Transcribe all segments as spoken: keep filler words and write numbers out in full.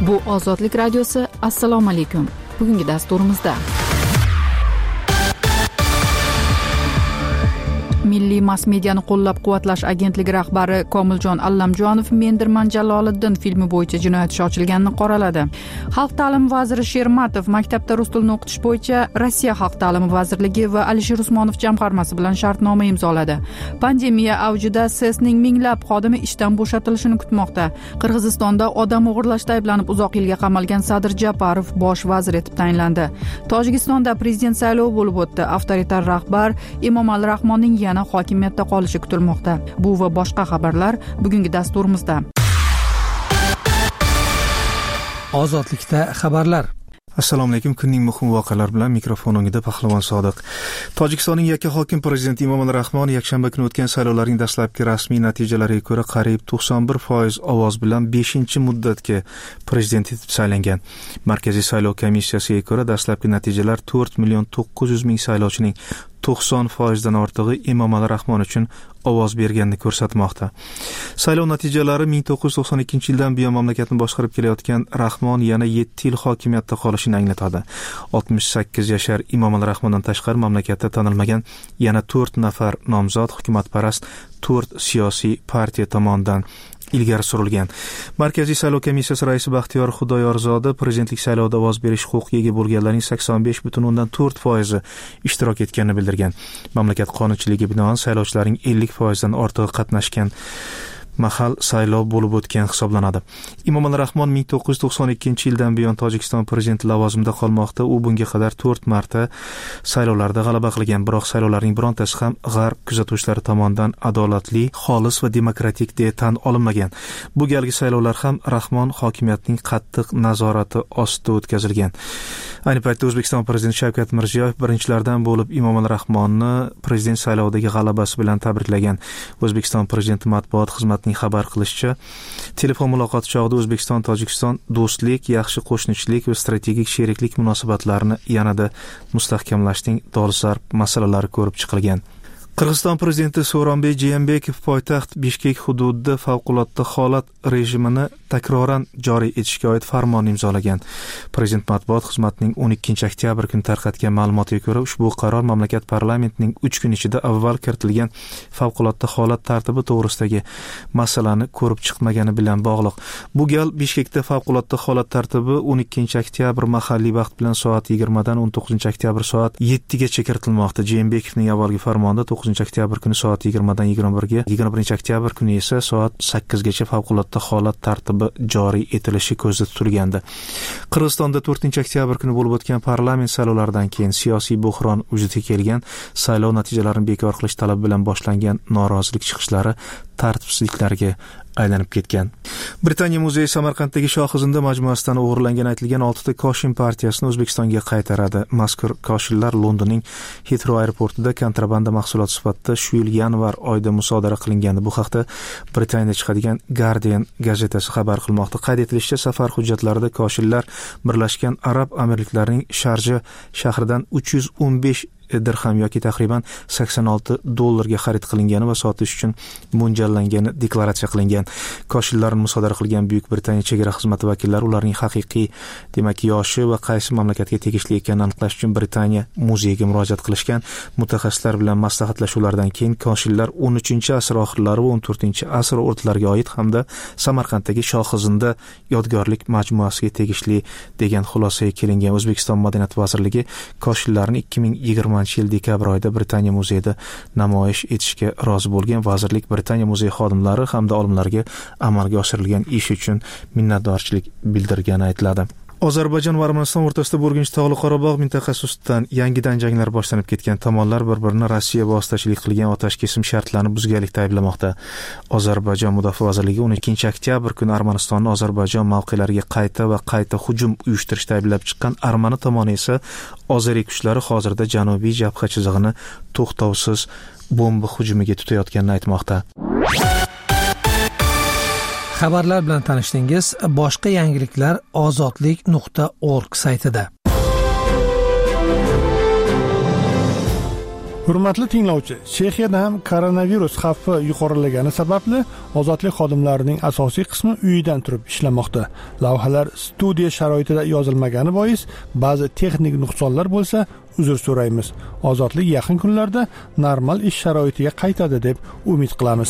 Bu Ozodlik radiosi. Assalomu alaykum. Bugungi dasturimizda Milliy mass mediani qo'llab-quvvatlash agentligi rahbari Komiljon Allamjonov Mendirman Jaloliddin filmi bo'yicha jinoyat ishi ochilganini qoraladi. Xalq ta'limi vaziri Shermatov maktabda rus tilini o'qitish bo'yicha Rossiya xalq ta'limi vazirligi va Alisher Usmonov jamg'armasi bilan shartnoma imzoladi. Pandemiya avjida S E S'ning minglab xodimi ishdan bo'shatilishini kutmoqda. Qirg'izistonda odam o'g'irlashda ayblanib uzoq yilga qamalgan Sadir Japarov bosh vazir etib tayinlandi. Tojikistonda prezident saylovi bo'lib o'tdi. Avtoritar rahbar Emomali Rahmonning yana hokimiyatda qolishi kutilmoqda. Bu va boshqa xabarlar bugungi dasturimizda. Ozodlikda xabarlar. Assalomu alaykum. Kunning muhim voqealari bilan mikrofon o'ngida Pahlavon Sodiq. Tojikistonning yakka hokim prezidenti Emomali Rahmon yakshanba kuni o'tgan saylovlarning dastlabki rasmiy natijalariga ko'ra qariyb to'qson bir foiz ovoz bilan beshinchi muddatga prezident etib saylangan. Markaziy saylov komissiyasiga ko'ra dastlabki natijalar to'rt million to'qqiz yuz ming saylovchining to'qson foizdan ortig'i Emomali Rahmon uchun ovoz berganini ko'rsatmoqda. Saylov natijalari ming to'qqiz yuz to'qson ikkinchi yildan buyon mamlakatni boshqarib kelayotgan Rahmon yana yetti yil hokimiyatda qolishini anglatadi. oltmish sakkiz yashar Emomali Rahmondan tashqari mamlakatda tanilmagan yana to'rt nafar nomzod hukumatparast to'rt siyosiy partiya tomonidan ilgari surilgan. Markaziy saylov komissiyasi raisi Baxtiyor Xudoyorzoda prezidentlik saylovida ovoz berish huquqiga ega bo'lganlarning sakson besh butun o'ndan to'rt foizi ishtirok etganini bildirgan. Mamlakat qonunchiligiga binoan saylovchilarning ellik foizdan ortig'i qatnashgan mahal saylov bo'lib o'tgan hisoblanadi. Emomali Rahmon ming to'qqiz yuz to'qson ikkinchi yildan buyon Tojikiston prezidenti lavozimida qolmoqda. U bunga qadar to'rt marta saylovlarda g'alaba qilgan, biroq saylovlarning birontasi ham g'arb kuzatuvchilari tomonidan adolatli, xolis va demokratik deya tan olinmagan. Bu galgi saylovlar ham Rahmon hokimiyatining qattiq nazorati ostida o'tkazilgan. Ayni paytda O'zbekiston prezidenti Shavkat Mirziyoyev birinchilardan bo'lib Emomali Rahmonni prezident saylovidagi g'alabasi bilan tabriklagan. O'zbekiston prezidenti matbuot xizmati xabar qilishicha, telefon muloqoti chog'ida O'zbekiston Tojikiston do'stlik, yaxshi qo'shnichilik va strategik sheriklik munosabatlarini yanada mustahkamlashning dolzarb masalalari ko'rib chiqilgan. Qirg'iziston prezidenti Sooronbay Jeenbekov poytaxt Bishkek hududida favqulodda holat rejimini takroran joriy etishga oid farmonni imzolagan. Prezident matbuot xizmatining o'n ikkinchi oktyabr kuni tarqatgan ma'lumotiga ko'ra, ushbu qaror mamlakat parlamentining uch kun ichida avval kiritilgan favqulodda holat tartibi to'g'risidagi masalani ko'rib chiqmagani bilan bog'liq. Bu gal Bishkekda favqulodda holat tartibi o'n ikkinchi oktyabr mahalliy vaqt bilan soat yigirmadan o'n to'qqizinchi oktyabr soat yettigacha kiritilmoqda. Jeenbekovning avvalgi farmonida to'qqizinchi oktyabr kuni soat yigirmadan yigirma birga, yigirma birinchi oktyabr kuni esa soat sakkizgacha favqulodda holat tartibi joriy etilishi ko'zda tutilgandi. Qirg'izistonda to'rtinchi oktyabr kuni bo'lib o'tgan parlament saylovlaridan keyin siyosiy bo'hron vujudga kelgan. Saylov natijalarini bekor qilish talabi bilan boshlangan norozilik chiqishlari tartibsizliklarga aylanib ketgan. Britaniya muzeyi Samarqanddagi Shohizinda majmuasidan o'g'irlangan aytilgan oltita koshin partiyasini O'zbekistonga qaytaradi. Mazkur koshinlar Londonning Heathrow aeroportida kontrabanda mahsulot sifatida shu yil yanvar oyida musodara qilingandi. Bu haqda Britaniyada chiqadigan Guardian gazetasi xabar qilmoqda. Qayd etilishicha, safar hujjatlarida koshinlar Birlashgan Arab Amirliklarining Sharja shahridan uch yuz o'n besh dirham yoki taxriban sakson olti dollarga xarid qilingani va sotish uchun mo'ljallangani deklaratsiya qilingan. Koshinlarni musodara qilgan Buyuk Britaniya chegara xizmati vakillari ularning haqiqiy, demak, yoshi va qaysi mamlakatga tegishli ekanini aniqlash uchun Britaniya muzeyiga murojaat qilishgan. Mutaxassislar bilan maslahatlashuvlardan keyin koshinlar o'n uchinchi asr oxirlari va o'n to'rtinchi asr o'rtalariga oid hamda Samarqanddagi Shohizinda yodgorlik majmuasiga tegishli degan xulosaga kelingan. O'zbekiston Madaniyat vazirligi koshinlarni ikki ming yigirma yil dekabr oyida Britaniya muzeyida namoyish etishga rozi bo'lgan. Vazirlik Britaniya muzeyi xodimlari hamda olimlarga amalga oshirilgan ish uchun minnatdorchilik bildirgani aytiladi. Ozarbayjon va Armaniston o'rtasida bo'lgan Tog'li Qorabog' mintaqasi ustidan yangidan janglar boshlanib ketgan. Tomonlar bir-birini Rossiya vositachilik qilgan otash kesim shartlarini buzganlikda ayblamoqda. Ozarbayjon Mudofaa vazirligi o'n ikkinchi oktyabr kuni Armanistonni Ozarbayjon mavqelariga qayta va qayta hujum uyushtirishda ayblab chiqqan. Armani tomoni esa ozariy kuchlari hozirda janubiy jabha chizig'ini to'xtovsiz bomba hujumiga tutayotganini aytmoqda. Xabarlar bilan tanishdingiz. Boshqa yangiliklar ozodlik nuqta org saytida. Hurmatli tinglovchi, Chexiyada ham koronavirus xavfi yuqorilagani sababli ozodlik xodimlarining asosiy qismi uyidan turib ishlamoqda. Lavhalar studiya sharoitida yozilmagani bois ba'zi texnik nuqsonlar bo'lsa, uzr so'raymiz. Ozodlik yaqin kunlarda normal ish sharoitiga qaytadi deb umid qilamiz.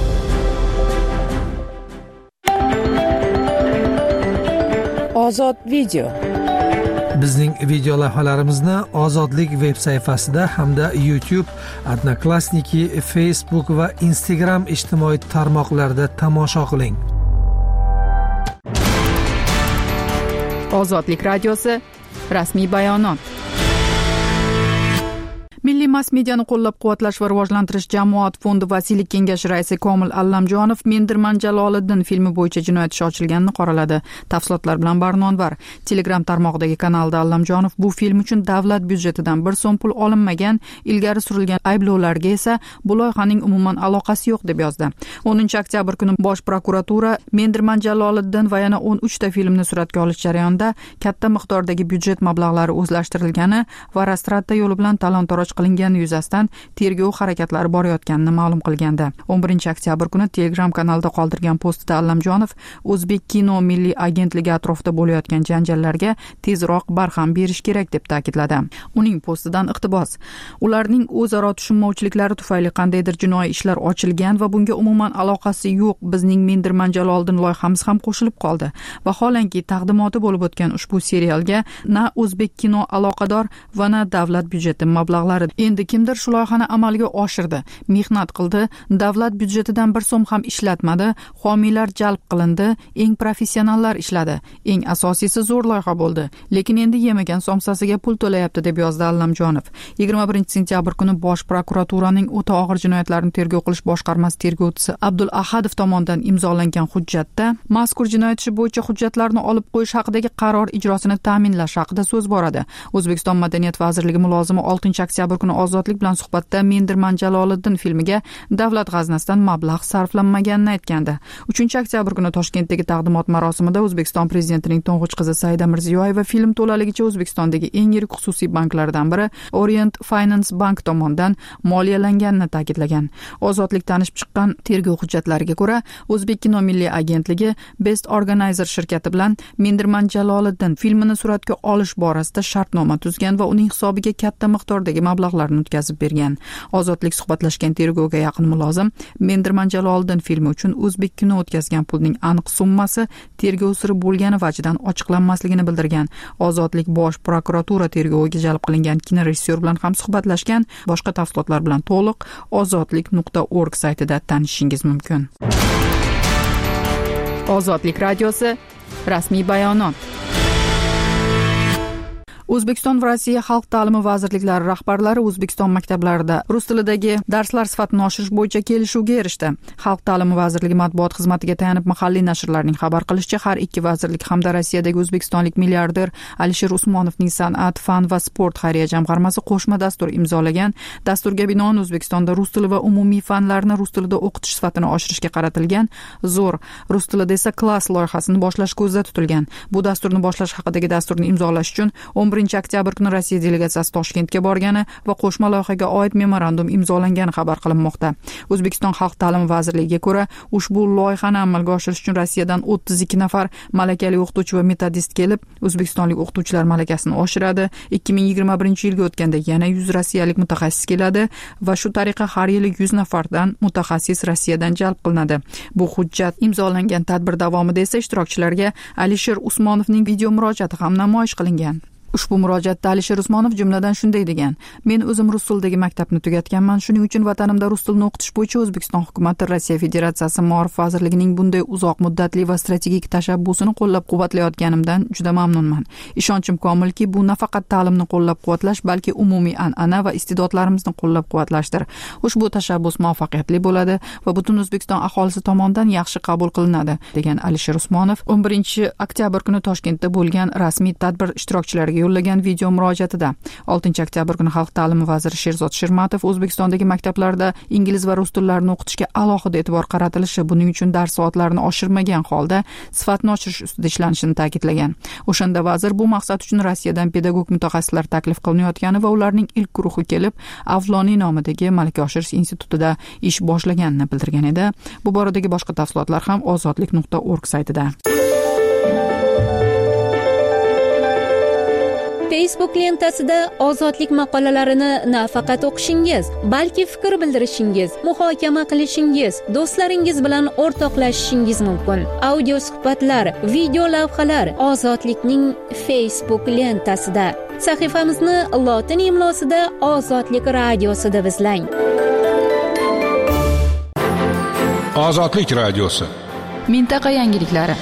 Ozod video. Bizning video lavhalarimizni Ozodlik veb sayfasida hamda YouTube, Odnoklassniki, Facebook va Instagram ijtimoiy tarmoqlarida tomosha qiling. Ozodlik radiosi rasmiy bayonot. Milliy mass mediani qo'llab-quvvatlash va rivojlantirish jamoat fondi vasiylik kengashi raisi Komil Allamjonov Mendirman Jaloliddin filmi bo'yicha jinoyat ishi ochilganini qoraladi. Tafsilotlar bilan Barnonvar. Telegram tarmog'idagi kanalda Allamjonov bu film uchun davlat byudjetidan bir so'm pul olinmagan, ilgari surilgan ayblovlarga esa bu loyihaning umuman aloqasi yo'q deb yozdi. o'ninchi oktyabr kuni Bosh prokuratura Mendirman Jaloliddin va yana o'n uchta filmni suratga olish jarayonida katta miqdordagi byudjet mablag'lari o'zlashtirilgani va Rostrata yo'li bilan talon-toroj qilingani yuzasidan tergov harakatlari borayotganini ma'lum qilgandi. o'n birinchi oktyabr kuni Telegram kanalida qoldirgan postida Allamjonov O'zbek kino milliy agentligi atrofida bo'layotgan janjallarga tezroq barham berish kerak deb ta'kidladi. Uning postidan iqtibos: ularning o'zaro tushunmovchiliklari tufayli qandaydir jinoiy ishlar ochilgan va bunga umuman aloqasi yo'q bizning Mendirman Jaloliddin loyihamiz ham qo'shilib qoldi. Vaholanki taqdimoti bo'lib o'tgan ushbu serialga na O'zbek kino aloqador va na davlat byudjeti mablag'lari. Endi kimdir shu loyihani amalga oshirdi, mehnat qildi, davlat byudjetidan bir so'm ham ishlatmadi, homiylar jalb qilindi, eng professionallar ishladi. Eng asosiysi zo'r loyiha bo'ldi, lekin endi yemagan somsasiga pul to'layapti deb yozdi Allamjonov. yigirma birinchi sentyabr kuni Bosh prokuraturaning o'ta og'ir jinoyatlarni tergov qilish boshqarmasi tergovchisi Abdul Ahadov tomonidan imzolangan hujjatda mazkur jinoyat ishi bo'yicha hujjatlarni olib qo'yish haqidagi qaror ijrosini ta'minlash haqida so'z boradi. O'zbekiston Madaniyat vazirligi mulozimi oltinchi oktyabr kuni Ozodlik bilan suhbatda Mendirman Jaloliddin filmiga davlat g'aznasidan mablag' sarflanmaganini aytgandi. uchinchi oktyabr kuni Toshkentdagi taqdimot marosimida O'zbekiston prezidentining to'ng'ich qizi Saida Mirziyoyeva film to'laligicha O'zbekistondagi eng yirik xususiy banklardan biri Orient Finance Bank tomonidan moliyalanganini ta'kidlagan. Ozodlik tanishib chiqqan tergov hujjatlariga ko'ra, O'zbek kino milliy agentligi Best Organizer shirkati bilan Mendirman Jaloliddin filmini suratga olish borasida shartnoma tuzgan va uning hisobiga katta miqdordagi mablag'larni o'tkazib bergan. Ozodlik suhbatlashgan tergovga yaqin mulozim Mendirman Jaloliddin filmi uchun O'zbek kino o'tkazgan pulning aniq summasi tergov siri bo'lgani vajidan ochiqlanmasligini bildirgan. Ozodlik Bosh prokuratura tergoviga jalb qilingan kinorejissyor bilan ham suhbatlashgan. Boshqa tafsilotlar bilan to'liq ozodlik nuqta org saytida tanishishingiz mumkin. Ozodlik radiosi rasmiy bayonot. O'zbekiston va Rossiya xalq ta'limi vazirliklari rahbarlari O'zbekiston maktablarida rus tilidagi darslar sifatini oshirish bo'yicha kelishuvga erishdi. Xalq ta'limi vazirligi matbuot xizmatiga tayanib mahalliy nashrlarning xabar qilishicha, har ikki vazirlik hamda Rossiyadagi o'zbekistonlik milliarder Alisher Usmonovning San'at, fan va sport xayriya jamg'armasi qo'shma dastur imzolagan. Dasturga binoan O'zbekistonda rus tili va umumiy fanlarni rus tilida o'qitish sifatini oshirishga qaratilgan zo'r rus tilida esa klass loyihasini boshlash ko'zda tutilgan. Bu dasturni boshlash haqidagi dasturni imzolash uchun o'n birinchi oktyabr kuni Rossiya delegatsiyasi Toshkentga borgani va qo'shma loyihaga oid memorandum imzolangani xabar qilinmoqda. O'zbekiston Xalq ta'limi vazirligiga ko'ra, ushbu loyihani amalga oshirish uchun Rossiyadan o'ttiz ikki nafar malakali o'qituvchi va metodist kelib, o'zbekistonlik o'qituvchilar malakasini oshiradi. ikki ming yigirma birinchi yilga o'tganda yana yuz rossiyalik mutaxassis keladi va shu tariqa har yili yuz nafardan mutaxassis Rossiyadan jalb qilinadi. Bu hujjat imzolangan tadbir davomida esa ishtirokchilarga Alisher Usmonovning video murojaati ham namoyish qilingan. Ushbu murojaatda Alisher Usmonov jumladan shunday degan: men o'zim rus tilidagi maktabni tugatganman, shuning uchun vatanimda rus tilini o'qitish bo'yicha O'zbekiston hukumati Rossiya Federatsiyasi Ma'rif vazirligining bunday uzoq muddatli va strategik tashabbusini qo'llab-quvvatlayotganimdan juda mamnunman. Ishonchim komilki, bu nafaqat ta'limni qo'llab-quvvatlash, balki umumiy an'ana va iste'dodlarimizni qo'llab-quvvatlashdir. Ushbu tashabbus muvaffaqiyatli bo'ladi va butun O'zbekiston aholisi tomonidan yaxshi qabul qilinadi, degan Alisher Usmonov o'n birinchi oktyabr kuni Toshkentda bo'lgan rasmiy tadbir ishtirokchilariga yo'llagan video murojaatida. oltinchi oktyabr kuni Xalq ta'limi vaziri Sherzod Shermatov O'zbekistondagi maktablarda ingliz va rus tillarini o'qitishga alohida e'tibor qaratilishi, buning uchun dars soatlarini oshirmagan holda sifatni oshirish ustida ishlanishini ta'kidlagan. O'shanda vazir bu maqsad uchun Rossiyadan pedagog mutaxassislar taklif qilinayotgani va ularning ilk guruhi kelib, Avloniy nomidagi malaka oshirish institutida ish boshlaganini bildirgan edi. Bu boradagi boshqa tafsilotlar ham ozodlik nuqta org saytida. Facebook lentasida ozodlik maqolalarini nafaqat o'qishingiz, balki fikr bildirishingiz, muhokama qilishingiz, do'stlaringiz bilan o'rtoqlashishingiz mumkin. Audio suhbatlar, video lavhalar ozodlikning Facebook lentasida. Sahifamizni lotin imlosida Ozodlik radiosida izlang. Ozodlik radiosi. Mintaqa yangiliklari.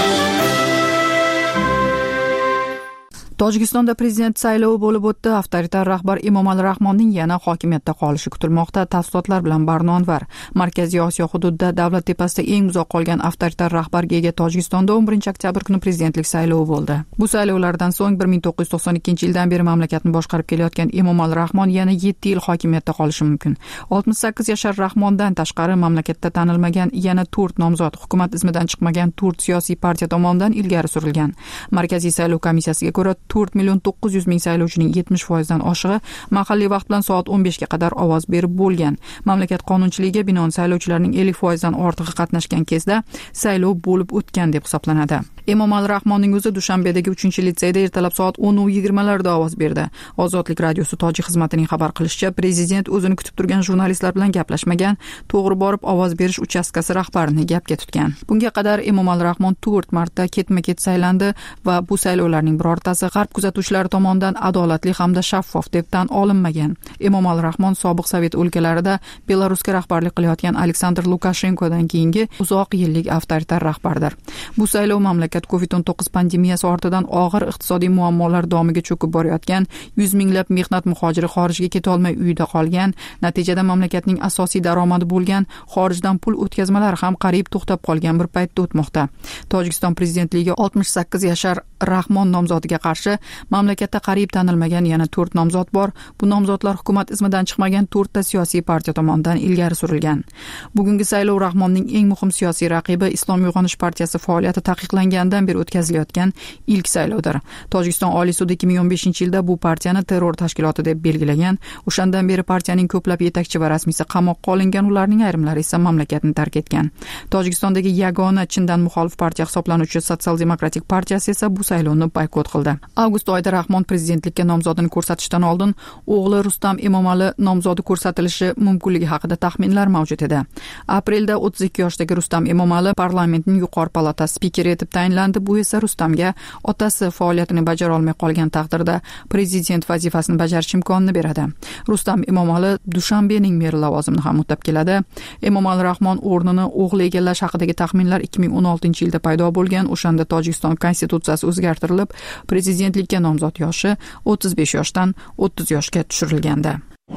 Tojikistonda prezident saylovi bo'lib o'tdi. Avtoritar rahbar Emomali Rahmonning yana hokimiyatda qolishi kutilmoqda. Tafsilotlar bilan Barno Anvar. Markaziy Osiyo hududida davlat tepasida eng uzoq qolgan avtoritar rahbarga ega Tojikistonda o'n birinchi oktyabr kuni prezidentlik saylovi bo'ldi. Bu saylovlardan so'ng bir ming to'qqiz yuz to'qson ikkinchi yildan beri mamlakatni boshqarib kelayotgan Emomali Rahmon yana yetti yil hokimiyatda qolishi mumkin. oltmish sakkiz yashar Rahmondan tashqari mamlakatda tanilmagan yana to'rt nomzod hukumat izmidan chiqmagan to'rt siyosiy partiya tomonidan ilgari surilgan. Markaziy saylov komissiyasiga ko'ra to'rt million to'qqiz yuz ming saylovchining yetmish foizdan oshig'i mahalliy vaqt bilan soat o'n beshga qadar ovoz berib bo'lgan. Mamlakat qonunchiligiga binoan saylovchilarning ellik foizdan ortig'i qatnashgan kezda saylov bo'lib o'tgan deb hisoblanadi. Emomali Rahmonning o'zi Dushanbedagi uchinchi litseyda ertalab soat o'n yigirmalarda ovoz berdi. Ozodlik radiosi tojik xizmatining xabar qilishicha, prezident o'zini kutib turgan jurnalistlar bilan gaplashmagan, to'g'ri borib ovoz berish uchastkasi rahbarini gapga tutgan. Bunga qadar Emomali Rahmon to'rt marta ketma-ket saylandi va bu saylovlarning birortasi g'arb kuzatuvchilari tomonidan adolatli hamda shaffof deb tan olinmagan. Emomali Rahmon sobiq Sovet o'lkalarida Belarusga rahbarlik qilayotgan Aleksandr Lukashenkodan keyingi uzoq yillik avtoritar rahbardir. Bu saylov mamlakat covid o'n to'qqiz pandemiyasi ortidan og'ir iqtisodiy muammolar domiga cho'kib borayotgan, yuz minglab mehnat muhojiri xorijga keta olmay uyda qolgan, natijada mamlakatning asosiy daromadi bo'lgan xorijdan pul o'tkazmalari ham qariyb to'xtab qolgan bir paytda o'tmoqda. Tojikiston prezidentligiga oltmish sakkiz yashar Rahmon nomzodiga qarshi mamlakatda qariyb tanilmagan yana to'rt nomzod bor. Bu nomzodlar hukumat izmidan chiqmagan to'rtta siyosiy partiya tomonidan ilgari surilgan. Bugungi saylov Rahmonning eng muhim siyosiy raqibi Islom uyg'onish partiyasi faoliyati taqiqlangandan beri o'tkazilgan ilk saylovdir. Tojikiston Oliy sudi ikki ming o'n beshinchi yilda bu partiyani terror tashkiloti deb belgilagan. O'shandan beri partiyaning ko'plab yetakchi va rasmiysi qamoqqa olingan, ularning ayrimlari esa mamlakatni tark etgan. Tojikistondagi yagona chindan muxolif partiya hisoblanuvchi Sotsial-demokratik partiyasi esa bu saylovni boykot qildi. Avgust oyida Rahmon prezidentlikka nomzodini ko'rsatishdan oldin o'g'li Rustam Emomali nomzodi ko'rsatilishi mumkinligi haqida taxminlar mavjud edi. Aprelda o'ttiz ikki yoshdagi Rustam Emomali parlamentning yuqori palatasi spikeri etib tayinlandi. Bu esa Rustamga otasi faoliyatini bajara olmay qolgan taqdirda prezident vazifasini bajarish imkonini beradi. Rustam Emomali Dushanbening meri lavozimini ham o'tab keladi. Emomali Rahmon o'rnini o'g'li egallash haqidagi taxminlar ikki ming o'n oltinchi yilda paydo bo'lgan. O'shanda Tojikiston konstitutsiyasi o'zgartirilib, prezidentlikka nomzod yoshi o'ttiz besh yoshdan o'ttiz yoshga tushirilgandi.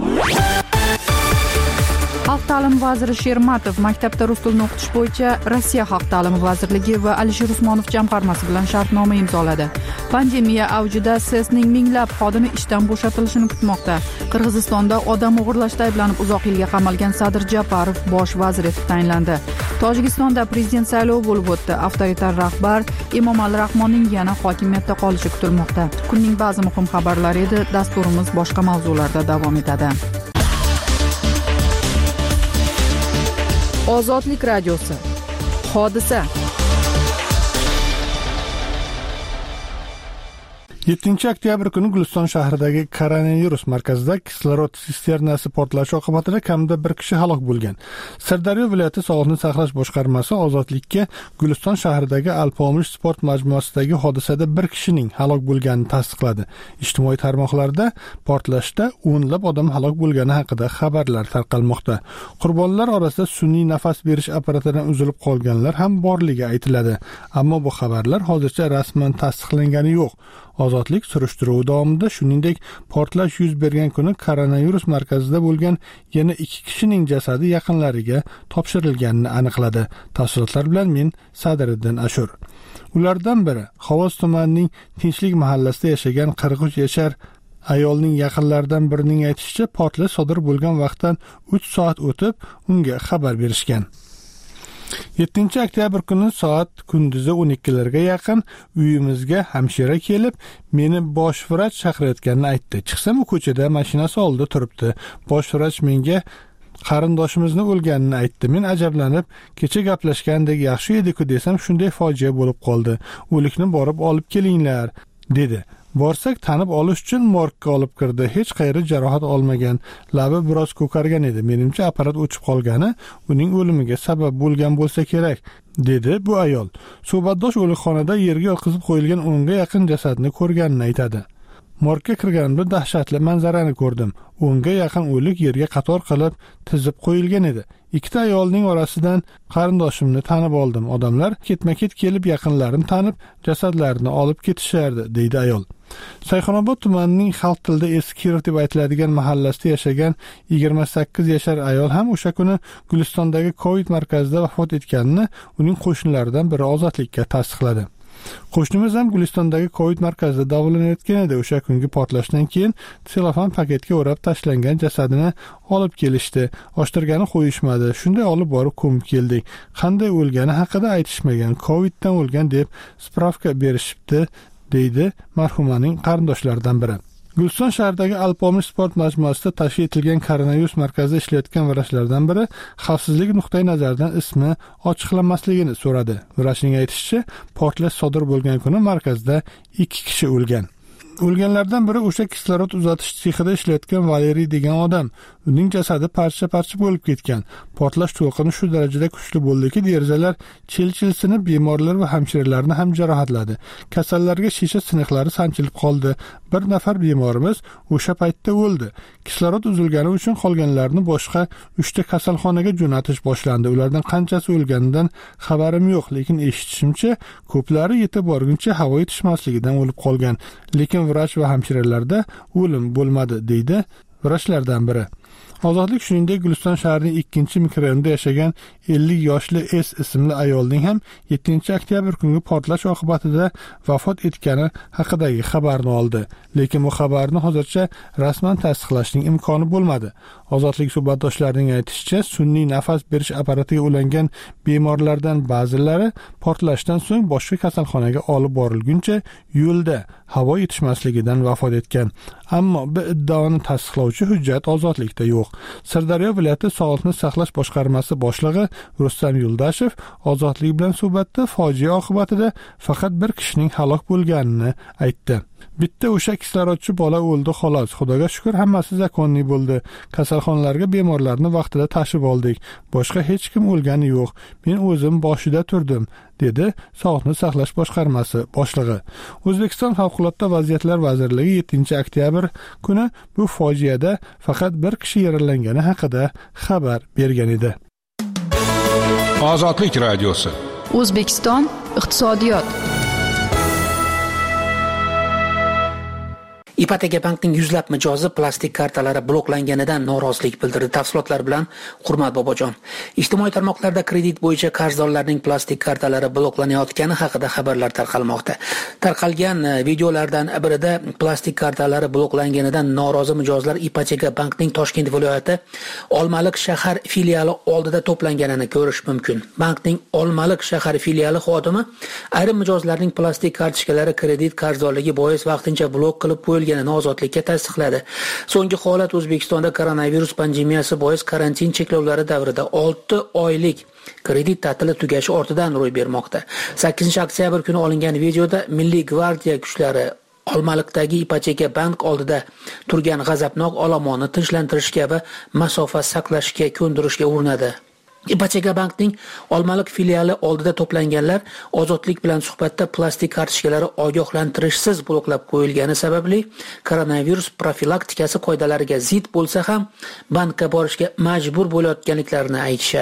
Xalq ta'limi vaziri Shermatov maktabda rus tilini o'qitish bo'yicha Rossiya Xalq ta'limi vazirligi va Alisher Usmonov jamg'armasi bilan shartnoma imzoladi. Pandemiya avjida S E S'ning minglab xodimi ishdan bo'shatilishini kutmoqda. Qirg'izistonda odam o'g'irlashda ayblanib uzoq yilga qamalgan Sadir Japarov bosh vazir etib tayinlandi. Tojikistonda prezident saylovi bo'lib o'tdi. Avtoritar rahbar Emomali Rahmonning yana hokimiyatda qolishi kutilmoqda. Kunning ba'zi muhim xabarlari edi. Dasturimiz boshqa mavzularda davom etadi. Ozodlik radiosi. Hodisa. yettinchi oktyabr kuni Guliston shahridagi koronavirus markazida kislorod sisternasi portlashi oqibatida kamida bir kishi halok bo'lgan. Sirdaryo viloyati Sog'liqni saqlash boshqarmasi Ozodlikka Guliston shahridagi Alpomish sport majmuasidagi hodisada bir kishining halok bo'lganini tasdiqladi. Ijtimoiy tarmoqlarda portlashda o'nlab odam halok bo'lgani haqida xabarlar tarqalmoqda. Qurbonlar orasida sun'iy nafas berish apparatidan uzilib qolganlar ham borligi aytiladi. Ammo bu xabarlar hozircha rasman tasdiqlangani yo'q. Ozodlik surishtiruvi davomida, shuningdek, portlash yuz bergan kuni koronavirus markazida bo'lgan yana ikki kishining jasadi yaqinlariga topshirilganini aniqladi. Tafsilotlar bilan men Sadriddin Ashur. Ulardan biri Xovos tumanining Tinchlik mahallasida yashagan qirq uch yashar ayolning yaqinlaridan birining aytishicha, portlash sodir bo'lgan vaqtdan uch soat o'tib unga xabar berishgan. yettinchi oktyabr kuni soat kunduzi o'n ikkilarga yaqin uyimizga hamshira kelib, meni bosh vrach chaqirayotganini aytdi. Chiqsam, u ko'chada mashinasi oldida turibdi. Bosh vrach menga qarindoshimizni o'lganini aytdi. Men ajablanib, kecha gaplashgandek yaxshi edi-ku desam, shunday fojia bo'lib qoldi. O'likni borib olib kelinglar, dedi. Borsak, tanib olish uchun morgga olib kirdi. Hech qayeri jarohat olmagan. Labi biroz ko'kargan edi. Menimcha apparat o'chib qolgani uning o'limiga sabab bo'lgan bo'lsa kerak, dedi bu ayol. Suhbatdosh o'likxonada yerga yotqizib qo'yilgan o'nga yaqin jasadni ko'rganini aytadi. Morgga kirganimda dahshatli manzarani ko'rdim. o'nga yaqin o'lik yerga qator qilib tizib qo'yilgan edi. Ikkita ayolning orasidan qarindoshimni tanib oldim. Odamlar ketma-ket kelib yaqinlarini tanib, jasadlarini olib ketishardi, deydi ayol. Sayxonobod tumanining xalq tilida Eskir deb aytiladigan mahallasida yashagan yigirma sakkiz yashar ayol ham o'sha kuni Gulistondagi Covid markazida vafot etganini uning qo'shnilaridan biri Ozodlikka tasdiqladi. Qo'shnimiz ham Gulistondagi Covid markazida davolanayotgan edi. O'sha kungi portlashdan keyin selofan paketga o'rab tashlangan jasadini olib kelishdi. Oshtirgani qo'yishmadi. Shunday olib borib ko'mib keldik. Qanday o'lgani haqida aytishmagan. Coviddan o'lgan deb spravka berishibdi, deydi marhumaning qarindoshlaridan biri. Guliston shahridagi Alpomish sport majmuasida tashkil etilgan koronavirus markazida ishlayotgan vrachlardan biri xavfsizlik nuqtai nazaridan ismi ochiqlanmasligini so'radi. Vrachning aytishicha, portlash sodir bo'lgan kuni markazda ikki kishi o'lgan. O'lganlardan biri o'sha kislorod uzatish sexida ishlayotgan Valeriy degan odam. Uning jasadi parcha-parcha bo'lib ketgan. Portlash to'lqini shu darajada kuchli bo'ldiki, derazalar chil-chil sinib, bemorlar va hamshiralarni ham jarohatladi. Kasallarga shisha siniqlari sanchilib qoldi. Bir nafar bemorimiz o'sha paytda o'ldi. Kislorod uzilgani uchun qolganlarni boshqa uchta kasalxonaga jo'natish boshlandi. Ulardan qanchasi o'lganidan xabarim yo'q, lekin eshitishimcha, ko'plari yetib borguncha havo yetishmasligidan o'lib qolgan. Lekin vrach va hamshiralarda o'lim bo'lmadi, deydi vrachlardan biri. Ozodlik shuningdek Guliston shahrining ikkinchi mikrorayonida yashagan ellik yoshli S ismli ayolning ham yettinchi oktyabr kungi portlash oqibatida vafot etgani haqidagi xabarni oldi. Lekin bu xabarni hozircha rasman tasdiqlashning imkoni bo'lmadi. Ozodlik suhbatdoshlarining aytishicha, sun'iy nafas berish apparatiga ulangan bemorlardan ba'zilari portlashdan so'ng boshqa kasalxonaga olib borilguncha yo'lda havo yetishmasligidan vafot etgan. Ammo bu iddaoni tasdiqlovchi hujjat Ozodlikda yo'q. Sirdaryo viloyati Sog'liqni saqlash boshqarmasi boshlig'i Rustam Yuldashev Ozodlik bilan suhbatda fojia oqibatida faqat bir kishining halok bo'lganini aytdi. Bitta o'sha kislorodchi bola o'ldi xolos. Xudoga shukr, hammasi zakonli bo'ldi. Kasalxonalarga bemorlarni vaqtida tashib oldik. Boshqa hech kim o'lgani yo'q. Men o'zim boshida turdim, dedi Sog'liqni saqlash boshqarmasi boshlig'i. O'zbekiston Favqulodda vaziyatlar vazirligi yettinchi oktyabr kuni bu fojiada faqat bir kishi yaralangani haqida xabar bergan edi. Ozodlik radiosi. O'zbekiston iqtisodiyot. Ipoteka bankning yuzlab mijozi plastik kartalari bloklanganidan norozilik bildirdi. Tafsilotlar bilan Hurmat Bobojon. Ijtimoiy tarmoqlarda kredit bo'yicha qarzdorlarning plastik kartalari bloklanayotgani haqida xabarlar tarqalmoqda. Tarqalgan videolardan birida plastik kartalari bloklanganidan norozi mijozlar Ipoteka bankning Toshkent viloyati Olmaliq shahar filiali oldida to'planganini ko'rish mumkin. Bankning Olmaliq shahar filiali xodimi ayrim mijozlarning plastik kartochkalari kredit qarzdorligi bois vaqtincha blok qilib qo'yilgan Ozodlikka tasdiqladi. So'nggi holat O'zbekistonda koronavirus pandemiyasi bois karantin cheklovlari davrida olti oylik kredit ta'tili tugashi ortidan ro'y bermoqda. sakkizinchi oktyabr kuni olingan videoda Milliy gvardiya kuchlari Olmaliqdagi Ipoteka bank oldida turgan g'azabnok olomonni tinchlantirishga va masofa saqlashga ko'ndirishga urinadi. Ipoteka bankning Olmaliq filiali oldida to'planganlar Ozodlik bilan suhbatda plastik kartochkalari ogohlantirishsiz bloklab qo'yilgani sababli koronavirus profilaktikasi qoidalariga zid bo'lsa ham bankka borishga majbur bo'layotganliklarini aytishadi.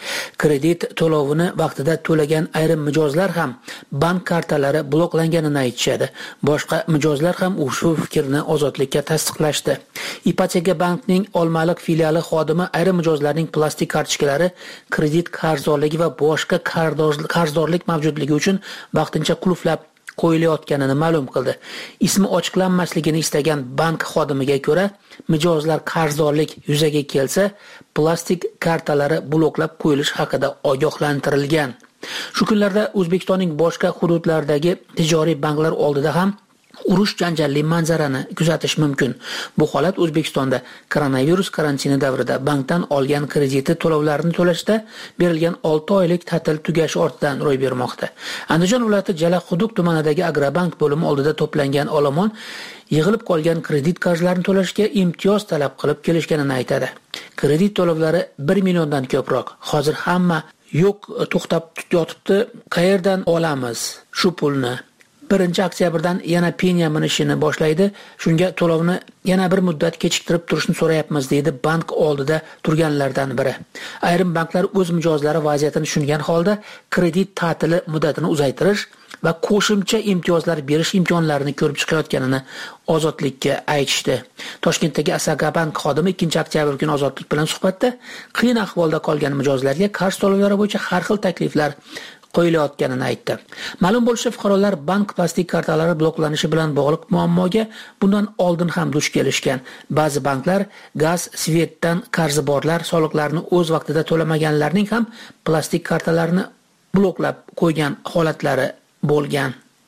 Kredit to'lovini vaqtida to'lagan ayrim mijozlar ham bank kartalari bloklanganini aytishadi. Boshqa mijozlar ham ushbu fikrni Ozodlikka tasdiqlashdi. Ipoteka bankning Olmaliq filiali xodimi ayrim mijozlarning plastik kartochkalari kredit qarzdorligi va boshqa qarzdorlik mavjudligi uchun vaqtincha qulflab qo'yilayotganini ma'lum qildi. Ismi ochiqlanmasligini istagan bank xodimiga ko'ra, mijozlar qarzdorlik yuzaga kelsa, plastik kartalari bloklab qo'yilish haqida ogohlantirilgan. Shu kunlarda O'zbekistonning boshqa hududlaridagi tijoriy banklar oldida ham urush janjalli manzarani kuzatish mumkin. Bu holat O'zbekistonda koronavirus karantini davrida bankdan olgan krediti to'lovlarini to'lashda berilgan olti oylik ta'til tugashi ortidan ro'y bermoqda. Andijon viloyati Jalaquduq tumanidagi Agrobank bo'limi oldida to'plangan olomon yig'ilib qolgan kredit qarzlarini to'lashga imtiyoz talab qilib kelishganini aytadi. Kredit to'lovlari bir milliondan ko'proq. Hozir hamma yo'q to'xtab yotibdi. Qayerdan olamiz shu pulni? birinchi oktyabrdan yana penya minishini boshlaydi. Shunga to'lovni yana bir muddat kechiktirib turishni so'rayapmiz, deydi bank oldida turganlardan biri. Ayrim banklar o'z mijozlari vaziyatini tushungan holda kredit ta'tili muddatini uzaytirish va qo'shimcha imtiyozlar berish imkonlarini ko'rib chiqayotganini Ozodlikka aytishdi. Toshkentdagi Asagabank xodimi ikkinchi oktyabr kuni Ozodlik bilan suhbatda qiyin ahvolda qolgan mijozlarga qarz to'lovlari bo'yicha har xil takliflar qo'yilayotganini aytdi. Ma'lum bo'lishicha, fuqarolar bank plastik kartalari bloklanishi bilan bog'liq muammoga bundan oldin ham duch kelishgan. Ba'zi banklar gaz, svetdan qarzi borlar, soliqlarni o'z vaqtida to'lamaganlarning ham plastik kartalarini bloklab qo'ygan holatlari bo'lgan.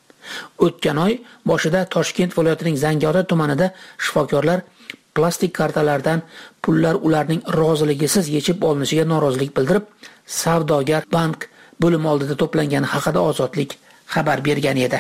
O'tgan oy boshida Toshkent viloyatining Zangiota tumanida shifokorlar plastik kartalardan pullar ularning roziligisiz yechib olinishiga norozilik bildirib, savdogar bank bo'lim oldida to'plangani haqida Ozodlik xabar bergan edi.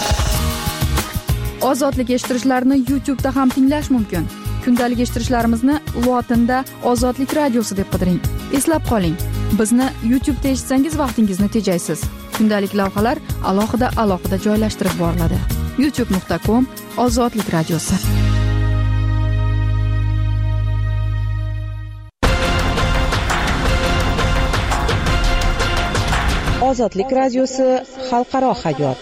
Ozodlik eshittirishlarni YouTube da ham tinglash mumkin. Kundalik eshittirishlarimizni lotinda Ozodlik radiosi deb qidiring. Eslab qoling, bizni YouTube da eshitsangiz vaqtingizni tejaysiz. Kundalik lavhalar alohida alohida joylashtirib boriladi. youtube nuqta com Ozodlik radiosi. Ozodlik radiosi xalqaro hayot.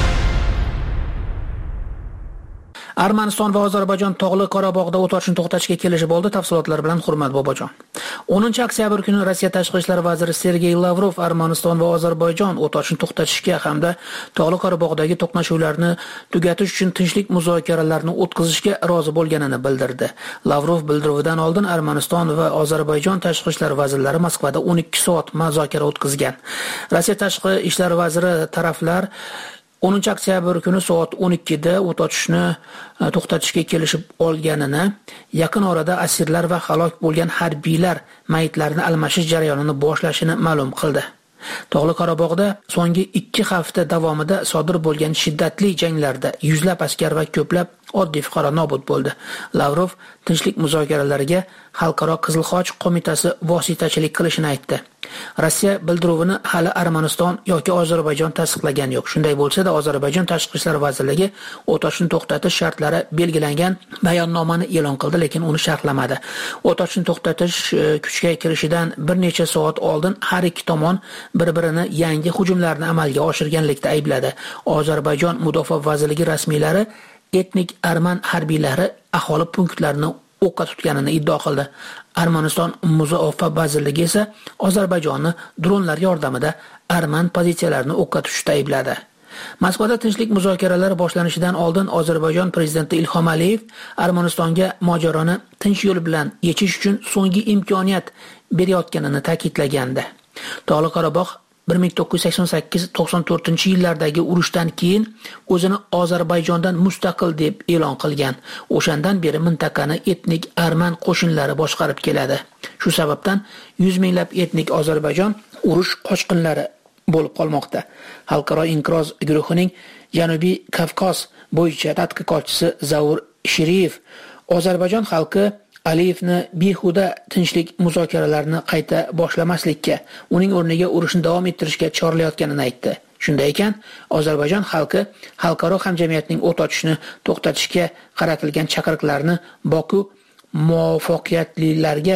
Armaniston va Ozarbayjon Tog'li Qorabog'da o't ochishni to'xtatishga kelishib oldi. Tafsilotlar bilan Hurmat Bobojon. o'ninchi oktyabr kuni Rossiya tashqi ishlar vaziri Sergey Lavrov Armaniston va Ozarbayjon o't ochishni to'xtatishga hamda Tog'li Qorabog'dagi to'qnashuvlarni tugatish uchun tinchlik muzokaralarini o'tkazishga rozi bo'lganini bildirdi. Lavrov bildiruvidan oldin Armaniston va Ozarbayjon tashqi ishlar vazirlari Moskvada o'n ikki soat muzokara o'tkazgan. Rossiya tashqi ishlar vaziri taraflar o'ninchi oktyabr kuni soat o'n ikkida o't ochishni to'xtatishga kelishib olganini, yaqin orada asirlar va halok bo'lgan harbiylar mayitlarini almashish jarayonini boshlashini ma'lum qildi. Tog'li Qorabog'da so'nggi ikki hafta davomida sodir bo'lgan shiddatli janglarda yuzlab askar va ko'plab oddiy fuqaro nobud bo'ldi. Lavrov tinchlik muzokaralariga Xalqaro Qizil Xoch qo'mitasi vositachilik qilishini aytdi. Rossiya bildiruvini hali Armaniston yoki Ozarbayjon tasdiqlagan yo'q. Shunday bo'lsa-da, Ozarbayjon tashqi ishlar vazirligi o't ochishni to'xtatish shartlari belgilangan bayonnomani e'lon qildi, lekin uni sharhlamadi. O't ochishni to'xtatish kuchga kirishidan bir necha soat oldin har ikki tomon bir-birini yangi hujumlarni amalga oshirganlikda aybladi. Ozarbayjon mudofaa vazirligi rasmiylari etnik arman harbiylari aholi punktlarini o'qqa tutganini iddao qildi. Armaniston mudofaa vazirligi esa Ozarbayjonni dronlar yordamida arman pozitsiyalarini o'qqa tutishda aybladi. Moskvada tinchlik muzokaralari boshlanishidan oldin Ozarbayjon prezidenti Ilhom Aliyev Armanistonga mojaroni tinch yo'l bilan yechish uchun so'nggi imkoniyat berayotganini ta'kidlagandi. Tog'li Qorabog' bir ming to'qqiz yuz sakson sakkiz to'qson to'rtinchi yillardagi urushdan keyin o'zini Ozarbayjondan mustaqil deb e'lon qilgan. O'shandan beri mintaqani etnik arman qo'shinlari boshqarib keladi. Shu sababdan yuz minglab etnik Ozarbayjon urush qochqinlari bo'lib qolmoqda. Xalqaro inqiroz guruhining Janubiy Kavkaz bo'yicha tadqiqotchisi Zavur Shiriyev Ozarbayjon xalqi Aliyevni behuda tinchlik muzokaralarini qayta boshlamaslikka, uning o'rniga urushni davom ettirishga chorlayotganini aytdi. Shunday ekan, Ozarbayjon xalqi xalqaro hamjamiyatning o't ochishni to'xtatishga qaratilgan chaqiriqlarni Boku muvaffaqiyatlilarga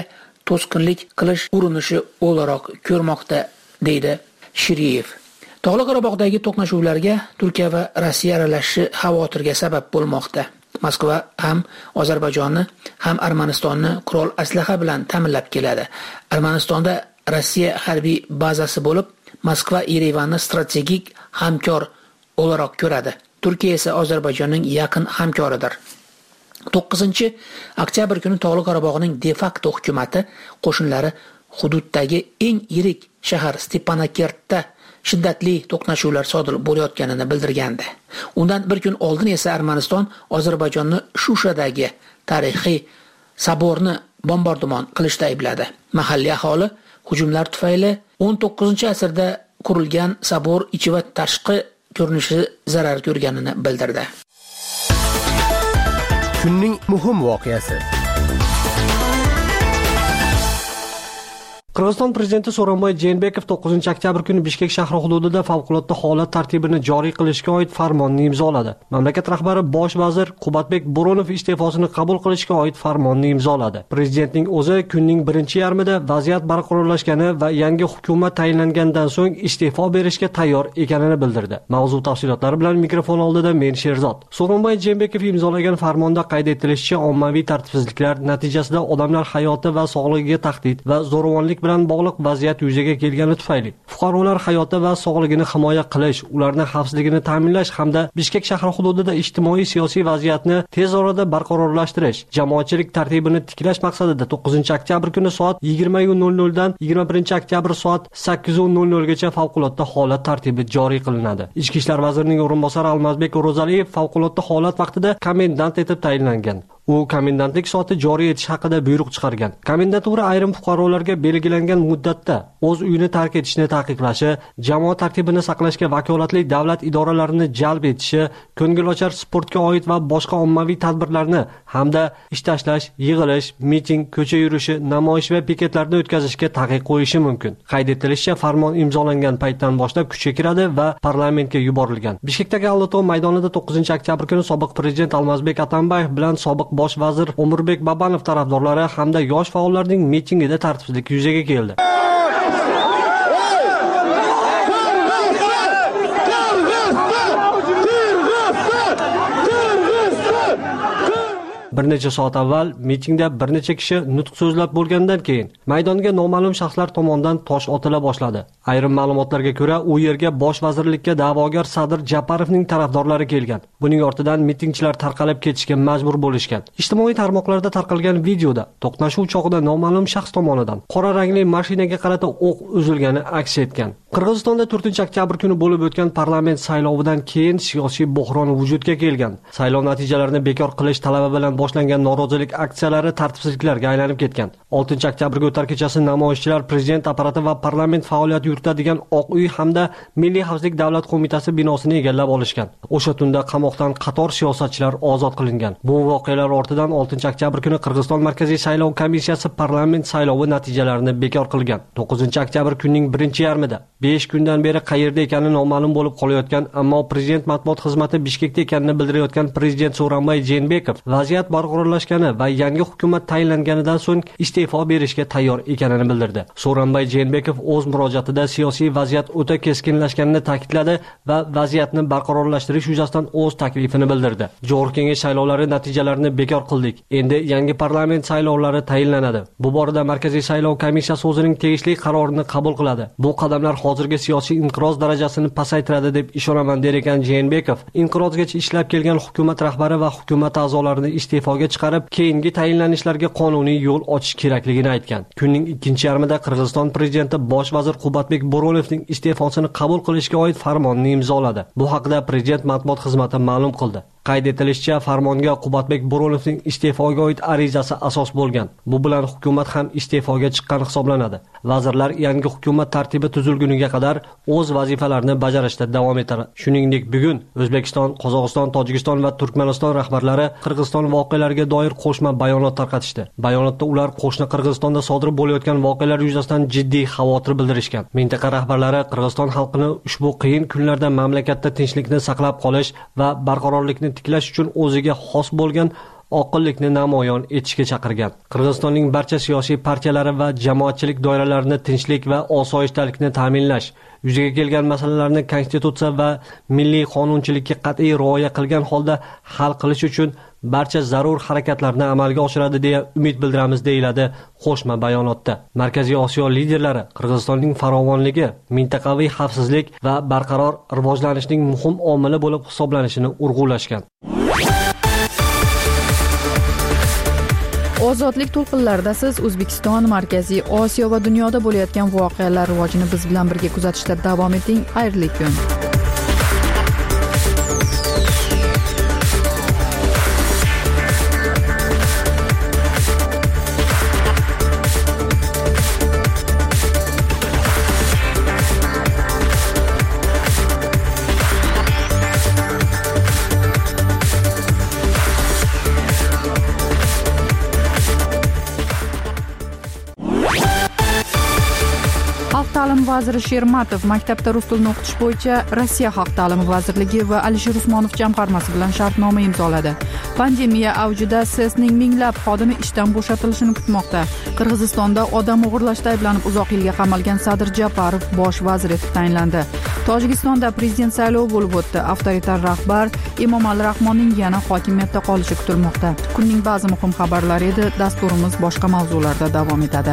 to'sqinlik qilish urinishi o'laroq ko'rmoqda, deydi Shiriyev. Tog'li Qorabog'dagi to'qnashuvlarga Turkiya va Rossiya aralashishi xavotirga sabab bo'lmoqda. Moskva ham Ozarbayjonni, ham Armanistonni qurol aslaha bilan ta'minlab keladi. Armanistonda Rossiya harbiy bazasi bo'lib, Moskva Yerevanni strategik hamkor o'laroq ko'radi. Turkiya esa Ozarbayjonning yaqin hamkoridir. to'qqizinchi oktyabr kuni Tog'li Qorabog'ning de facto hukumatı qo'shinlari hududdagi eng yirik shahar Stepanakerdda shiddatli to'qnashuvlar sodir bo'layotganini bildirgandi. Undan bir kun oldin esa Armaniston Ozarbayjonni Shushadagi tarixiy saborni bombardimon qilishda aybladi. Mahalliy aholi hujumlar tufayli o'n to'qqizinchi asrda qurilgan sabor ichi va tashqi ko'rinishi zarar ko'rganini bildirdi. Kunning muhim voqeasi. Qirg'iziston prezidenti So'ronboy Jeenbekov to'qqizinchi oktyabr kuni Bishkek shahri hududida favqulodda holat tartibini joriy qilishga oid farmonni imzoladi. Mamlakat rahbari bosh vazir Qubatbek Bo'ronov iste'fosini qabul qilishga oid farmonni imzoladi. Prezidentning o'zi kunning birinchi yarmida vaziyat barqarorlashgani va yangi hukumat tayinlangandan so'ng iste'fo berishga tayyor ekanini bildirdi. Mavzu tafsilotlari bilan mikrofon oldida men Sherzod. So'ronboy Jeenbekov imzolagan farmonda qayd etilishicha, ommaviy tartibsizliklar natijasida odamlar hayoti va sog'ligiga tahdid va zo'ravonlik bilan bog'liq vaziyat yuzaga kelgani tufayli fuqarolar hayoti va sog'ligini himoya qilish, ularning xavfsizligini ta'minlash hamda Bishkek shahri hududida ijtimoiy siyosiy vaziyatni tez orada barqarorlashtirish, jamoatchilik tartibini tiklash maqsadida to'qqizinchi oktyabr kuni soat yigirma nol nol dan yigirma birinchi oktyabr soat sakkiz nol nol gacha favqulodda holat tartibi joriy qilinadi. Ichki ishlar vazirining o'rinbosari Almazbek Ro'zaliyev favqulodda holat vaqtida komendant etib tayinlangan. U komendantlik soati joriy etish haqida buyruq chiqargan. Komendatura ayrim fuqarolarga belgilangan muddatda o'z uyini tark etishni taqiqlashi, jamoat tartibini saqlashga vakolatli davlat idoralarini jalb etishi, ko'ngilochar sportga oid va boshqa ommaviy tadbirlarni hamda ish tashlash, yig'ilish, miting, ko'cha yurishi, namoyish va piketlarni o'tkazishga taqiq qo'yishi mumkin. Qayd etilishicha, farmon imzolangan paytdan boshlab kuchga kiradi va parlamentga yuborilgan. Bishkekdagi Allatov maydonida to'qqizinchi oktyabr kuni sobiq prezident Almazbek Atambayev bilan sobiq bosh vazir Umurbek Babanov tarafdorlari hamda yosh faollarning mitingida tartibsizlik yuzaga keldi. Bir necha soat avval mitingda bir necha kishi nutq so'zlab bo'lgandan keyin maydonga noma'lum shaxslar tomonidan tosh otila boshladi. Ayrim ma'lumotlarga ko'ra, u yerga bosh vazirlikka da'vogar Sadir Japarovning tarafdorlari kelgan. Buning ortidan mitingchilar tarqalib ketishga majbur bo'lishgan. Ijtimoiy tarmoqlarda tarqalgan videoda to'qnashuv chog'ida noma'lum shaxs tomonidan qora rangli mashinaga qarata o'q uzilgani aks etgan. Qirg'izistonda to'rtinchi oktyabr kuni bo'lib o'tgan parlament saylovidan keyin siyosiy buhron vujudga kelgan. Saylov natijalarini bekor qilish talabi bilan boshlangan norozilik aksiyalari tartibsizliklarga aylanib ketgan. oltinchi oktyabrga o'tar kechasi namoyishchilar prezident apparati va parlament faoliyat yuritadigan Oq uy hamda Milliy xavfsizlik davlat qo'mitasi binosini egallab olishgan. O'sha tunda qamoqdan qator siyosatchilar ozod qilingan. Bu voqealar ortidan oltinchi oktyabr kuni Qirg'iziston Markaziy saylov komissiyasi parlament saylovi natijalarini bekor qilgan. to'qqizinchi oktyabr kunning birinchi yarmida besh kundan beri qayerda ekani noma'lum bo'lib qolayotgan, ammo prezident matbuot xizmati Bishkekda ekanini bildirayotgan prezident So'ronboy Jeenbekov vaziyat barqarorlashgani va yangi hukumat tayinlanganidan so'ng iste'fo berishga tayyor ekanini bildirdi. So'ronboy Jeenbekov o'z murojaatida siyosiy vaziyat o'ta keskinlashganini ta'kidladi va vaziyatni barqarorlashtirish yuzasidan o'z taklifini bildirdi. Jo'g'ri kengash saylovlari natijalarini bekor qildik. Endi yangi parlament saylovlari tayinlanadi. Bu borada Markaziy saylov komissiyasi o'zining tegishli qarorini qabul qiladi. Bu qadamlar hozirgi siyosiy inqiroz darajasini pasaytiradi deb ishonaman der ekan Jeenbekov. Inqirozgacha ishlab kelgan hukumat rahbari va hukumat a'zolarini iste'foga chiqarib, keyingi tayinlanishlarga qonuniy yo'l ochish kerakligini aytgan. Kunning ikkinchi yarmida Qirg'iziston prezidenti bosh vazir Qubatbek Bo'ronovning iste'fosini qabul qilishga oid farmonni imzoladi. Bu haqda prezident matbuot xizmati ma'lum qildi. Qayd etilishicha, farmonga Qubatbek Bo'ronovning iste'foga oid arizasi asos bo'lgan. Bu bilan hukumat ham iste'foga chiqqan hisoblanadi. Vazirlar yangi hukumat tartibi tuzilguniga qadar o'z vazifalarini bajarishda davom etadi. Shuningdek, bugun O'zbekiston, Qozog'iston, Tojikiston va Turkmaniston rahbarlari Qirg'iziston voqealariga doir qo'shma bayonot tarqatishdi. Bayonotda ular qo'shni Qirg'izistonda sodir bo'layotgan voqealar yuzasidan jiddiy xavotir bildirishgan. Mintaqa rahbarlari Qirg'iziston xalqini ushbu qiyin kunlarda mamlakatda tinchlikni saqlab qolish va barqarorlikni tiklash uchun o'ziga xos bo'lgan oqillikni namoyon etishga chaqirgan. Qirg'izistonning barcha siyosiy partiyalari va jamoatchilik doiralarini tinchlik va osoyishtalikni ta'minlash, yuzaga kelgan masalalarni konstitutsiya va milliy qonunchilikka qat'iy rioya qilgan holda hal qilish uchun barcha zarur harakatlarni amalga oshiradi deya umid bildiramiz, deyiladi qo'shma bayonotda. Markaziy Osiyo liderlari Qirg'izistonning farovonligi, mintaqaviy xavfsizlik va barqaror rivojlanishning muhim omili bo'lib hisoblanishini urg'ulashgan. Ozodlik to'lqinlarida siz O'zbekiston, Markaziy Osiyo va dunyoda bo'layotgan voqealar rivojini biz bilan birga kuzatishda davom eting. Xayrli kun. Ta'lim vaziri Shermatov maktabda rus tilini o'qitish bo'yicha Rossiya Xalq ta'limi vazirligi va Alisher Usmonov jamg'armasi bilan shartnoma imzoladi. Pandemiya avjida S E S'ning minglab xodimi ishdan bo'shatilishini kutmoqda. Qirg'izistonda odam o'g'irlashda ayblanib uzoq yilga qamalgan Sadir Japarov bosh vazir etib tayinlandi. Tojikistonda prezident saylovi bo'lib o'tdi. Avtoritar rahbar Emomali Rahmonning yana hokimiyatda qolishi kutilmoqda. Kunning ba'zi muhim xabarlari edi. Dasturimiz boshqa mavzularda davom etadi.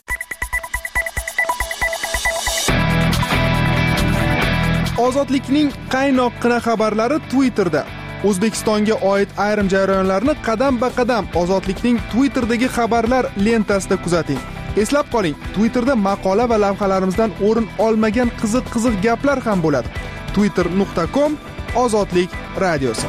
Ozodlikning qaynoqqina xabarlari Twitterda. O'zbekistonga oid ayrim jarayonlarni qadam-ba-qadam Ozodlikning Twitterdagi xabarlar lentasida kuzating. Eslab qoling, Twitterda maqola va lavhalarimizdan o'rin olmagan qiziq-qiziq gaplar ham bo'ladi. twitter nuqta com Ozodlik radiosi.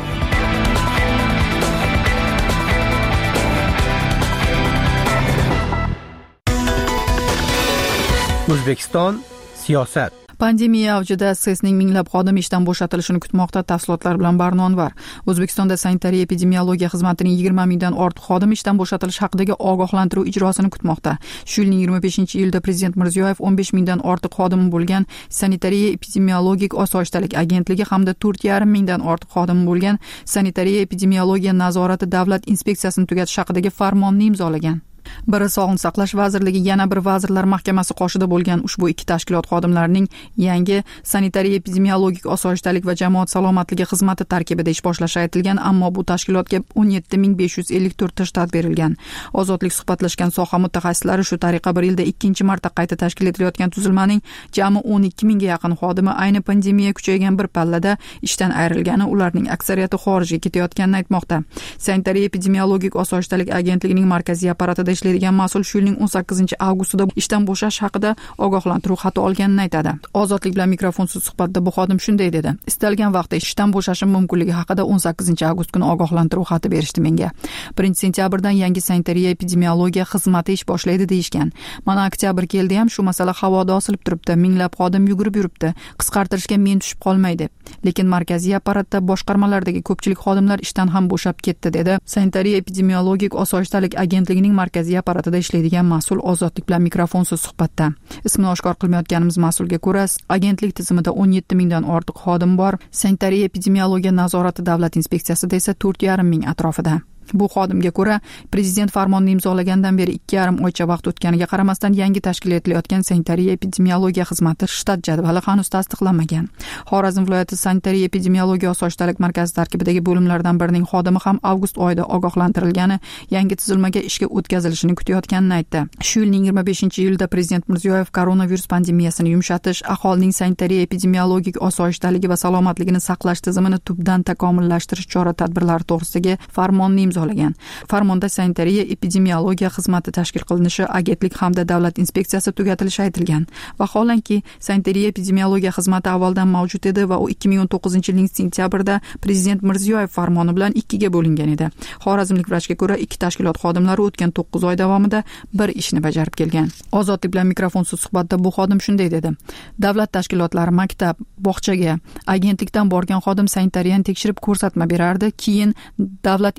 O'zbekiston siyosat. Pandemiya avjida S E S'ning minglab xodimi ishdan bo'shatilishini kutmoqda. Tafsilotlar bilan Barnonvar. O'zbekistonda sanitariya epidemiologiya xizmatining yigirma mingdan ortiq xodimi ishdan bo'shatilish haqidagi ogohlantiruv ijrosini kutmoqda. Shu yilning yigirma beshinchi iyulda Prezident Mirziyoyev o'n besh mingdan ortiq xodimi bo'lgan sanitariya epidemiologik osoyishtalik agentligi hamda to'rt yarim mingdan ortiq xodimi bo'lgan sanitariya epidemiologiya nazorati davlat inspeksiyasini tugatish haqidagi farmonni imzolagan. Biri Sog'liqni saqlash vazirligi, yana bir vazirlar mahkamasi qoshida bo'lgan ushbu ikki tashkilot xodimlarining yangi sanitariya epidemiologik osoyishtalik va jamoat salomatligi xizmati tarkibida ish boshlashi aytilgan, ammo bu tashkilotga o'n yetti ming besh yuz ellik to'rt ta shtat berilgan. Ozodlik suhbatlashgan soha mutaxassislari shu tariqa bir yilda ikkinchi marta qayta tashkil etilayotgan tuzilmaning jami o'n ikki mingga yaqin xodimi ayni pandemiya kuchaygan bir pallada ishdan ayrilgani, ularning aksariyati xorijga ketayotganini aytmoqda. Sanitariya epidemiologik osoyishtalik agentligining markaziy apparatida ishlaydigan mas'ul shu yilning o'n sakkizinchi avgustida ishdan bo'shash haqida ogohlantiruv xati olganini aytadi. Ozodlik bilan mikrofonsiz suhbatda bu xodim shunday dedi: "Istalgan vaqtda ishdan bo'shashim mumkinligi haqida o'n sakkizinchi avgust kuni ogohlantiruv xati berishdi menga. birinchi sentyabrdan yangi sanitariya epidemiologiya xizmati ish boshlaydi deyishgan. Mana oktyabr keldi ham shu masala havoda osilib turibdi. Minglab xodim yugurib yuribdi. Qisqartirishga men tushib qolmaydi. Lekin markaziy apparatda boshqarmalardagi ko'pchilik xodimlar ishdan ham bo'shab ketdi", dedi sanitariya epidemiologik osoyishtalik agentligining markaziy apparatida ishlaydigan mas'ul Ozodlik bilan mikrofonsiz suhbatda. Ismini oshkor qilmayotganimiz mas'ulga ko'ra, agentlik tizimida o'n yetti mingdan ortiq xodim bor. Sanitariya epidemiologiya nazorati davlat inspeksiyasida esa to'rt yarim ming atrofida. Bu xodimga ko'ra, prezident farmonni imzolagandan beri ikki yarim oycha vaqt o'tganiga qaramasdan yangi tashkil etilayotgan sanitariya epidemiologiya xizmati shtat jadvali hanuz tasdiqlanmagan. Xorazm viloyati sanitariya epidemiologiya osoyishtalik markazi tarkibidagi bo'limlardan birining xodimi ham avgust oyida ogohlantirilgani, yangi tuzilmaga ishga o'tkazilishini kutayotganini aytdi. Shu yilning yigirma beshinchi iyulda Prezident Mirziyoyev koronavirus pandemiyasini yumshatish, aholining sanitariya epidemiologik osoyishtaligi va salomatligini saqlash tizimini tubdan takomillashtirish chora-tadbirlari to'g'risidagi farmonni imzolagan. Farmonda sanitariya epidemiologiya xizmati tashkil qilinishi, agentlik hamda davlat inspeksiyasi tugatilishi aytilgan. Vaholanki, sanitariya epidemiologiya xizmati avvaldan mavjud edi va u ikki ming o'n to'qqizinchi yilning sentyabrida Prezident Mirziyoyev farmoni bilan ikkiga bo'lingan edi. Xorazmlik vrachga ko'ra, ikki tashkilot xodimlari o'tgan to'qqiz oy davomida bir ishni bajarib kelgan. Ozodlik bilan mikrofonsiz suhbatda bu xodim shunday dedi: "Davlat tashkilotlari maktab, bog'chaga, agentlikdan borgan xodim sanitariyani tekshirib ko'rsatma berardi, keyin davlat inspeksiyasi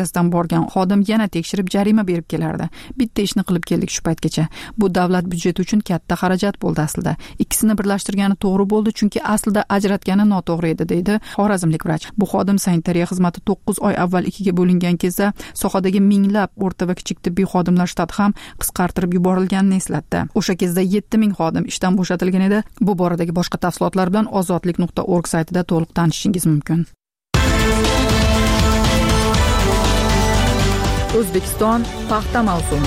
yuzasidan borgan xodim yana tekshirib jarima berib kelardi. Bitta ishni qilib keldik shu paytgacha. Bu davlat byudjeti uchun katta xarajat bo'ldi aslida. Ikkisini birlashtirgani to'g'ri bo'ldi, chunki aslida ajratgani noto'g'ri edi, deydi xorazmlik vrach. Bu xodim sanitariya xizmati to'qqiz oy avval ikkiga bo'lingan kezda sohadagi minglab o'rta va kichik tibbiy xodimlar shtati ham qisqartirib yuborilganini eslatdi. O'sha kezda yetti ming xodim ishdan bo'shatilgan edi. Bu boradagi boshqa tafsilotlar bilan ozodlik nuqta org saytida to'liq tanishishingiz mumkin. O'zbekiston paxta mavsumi.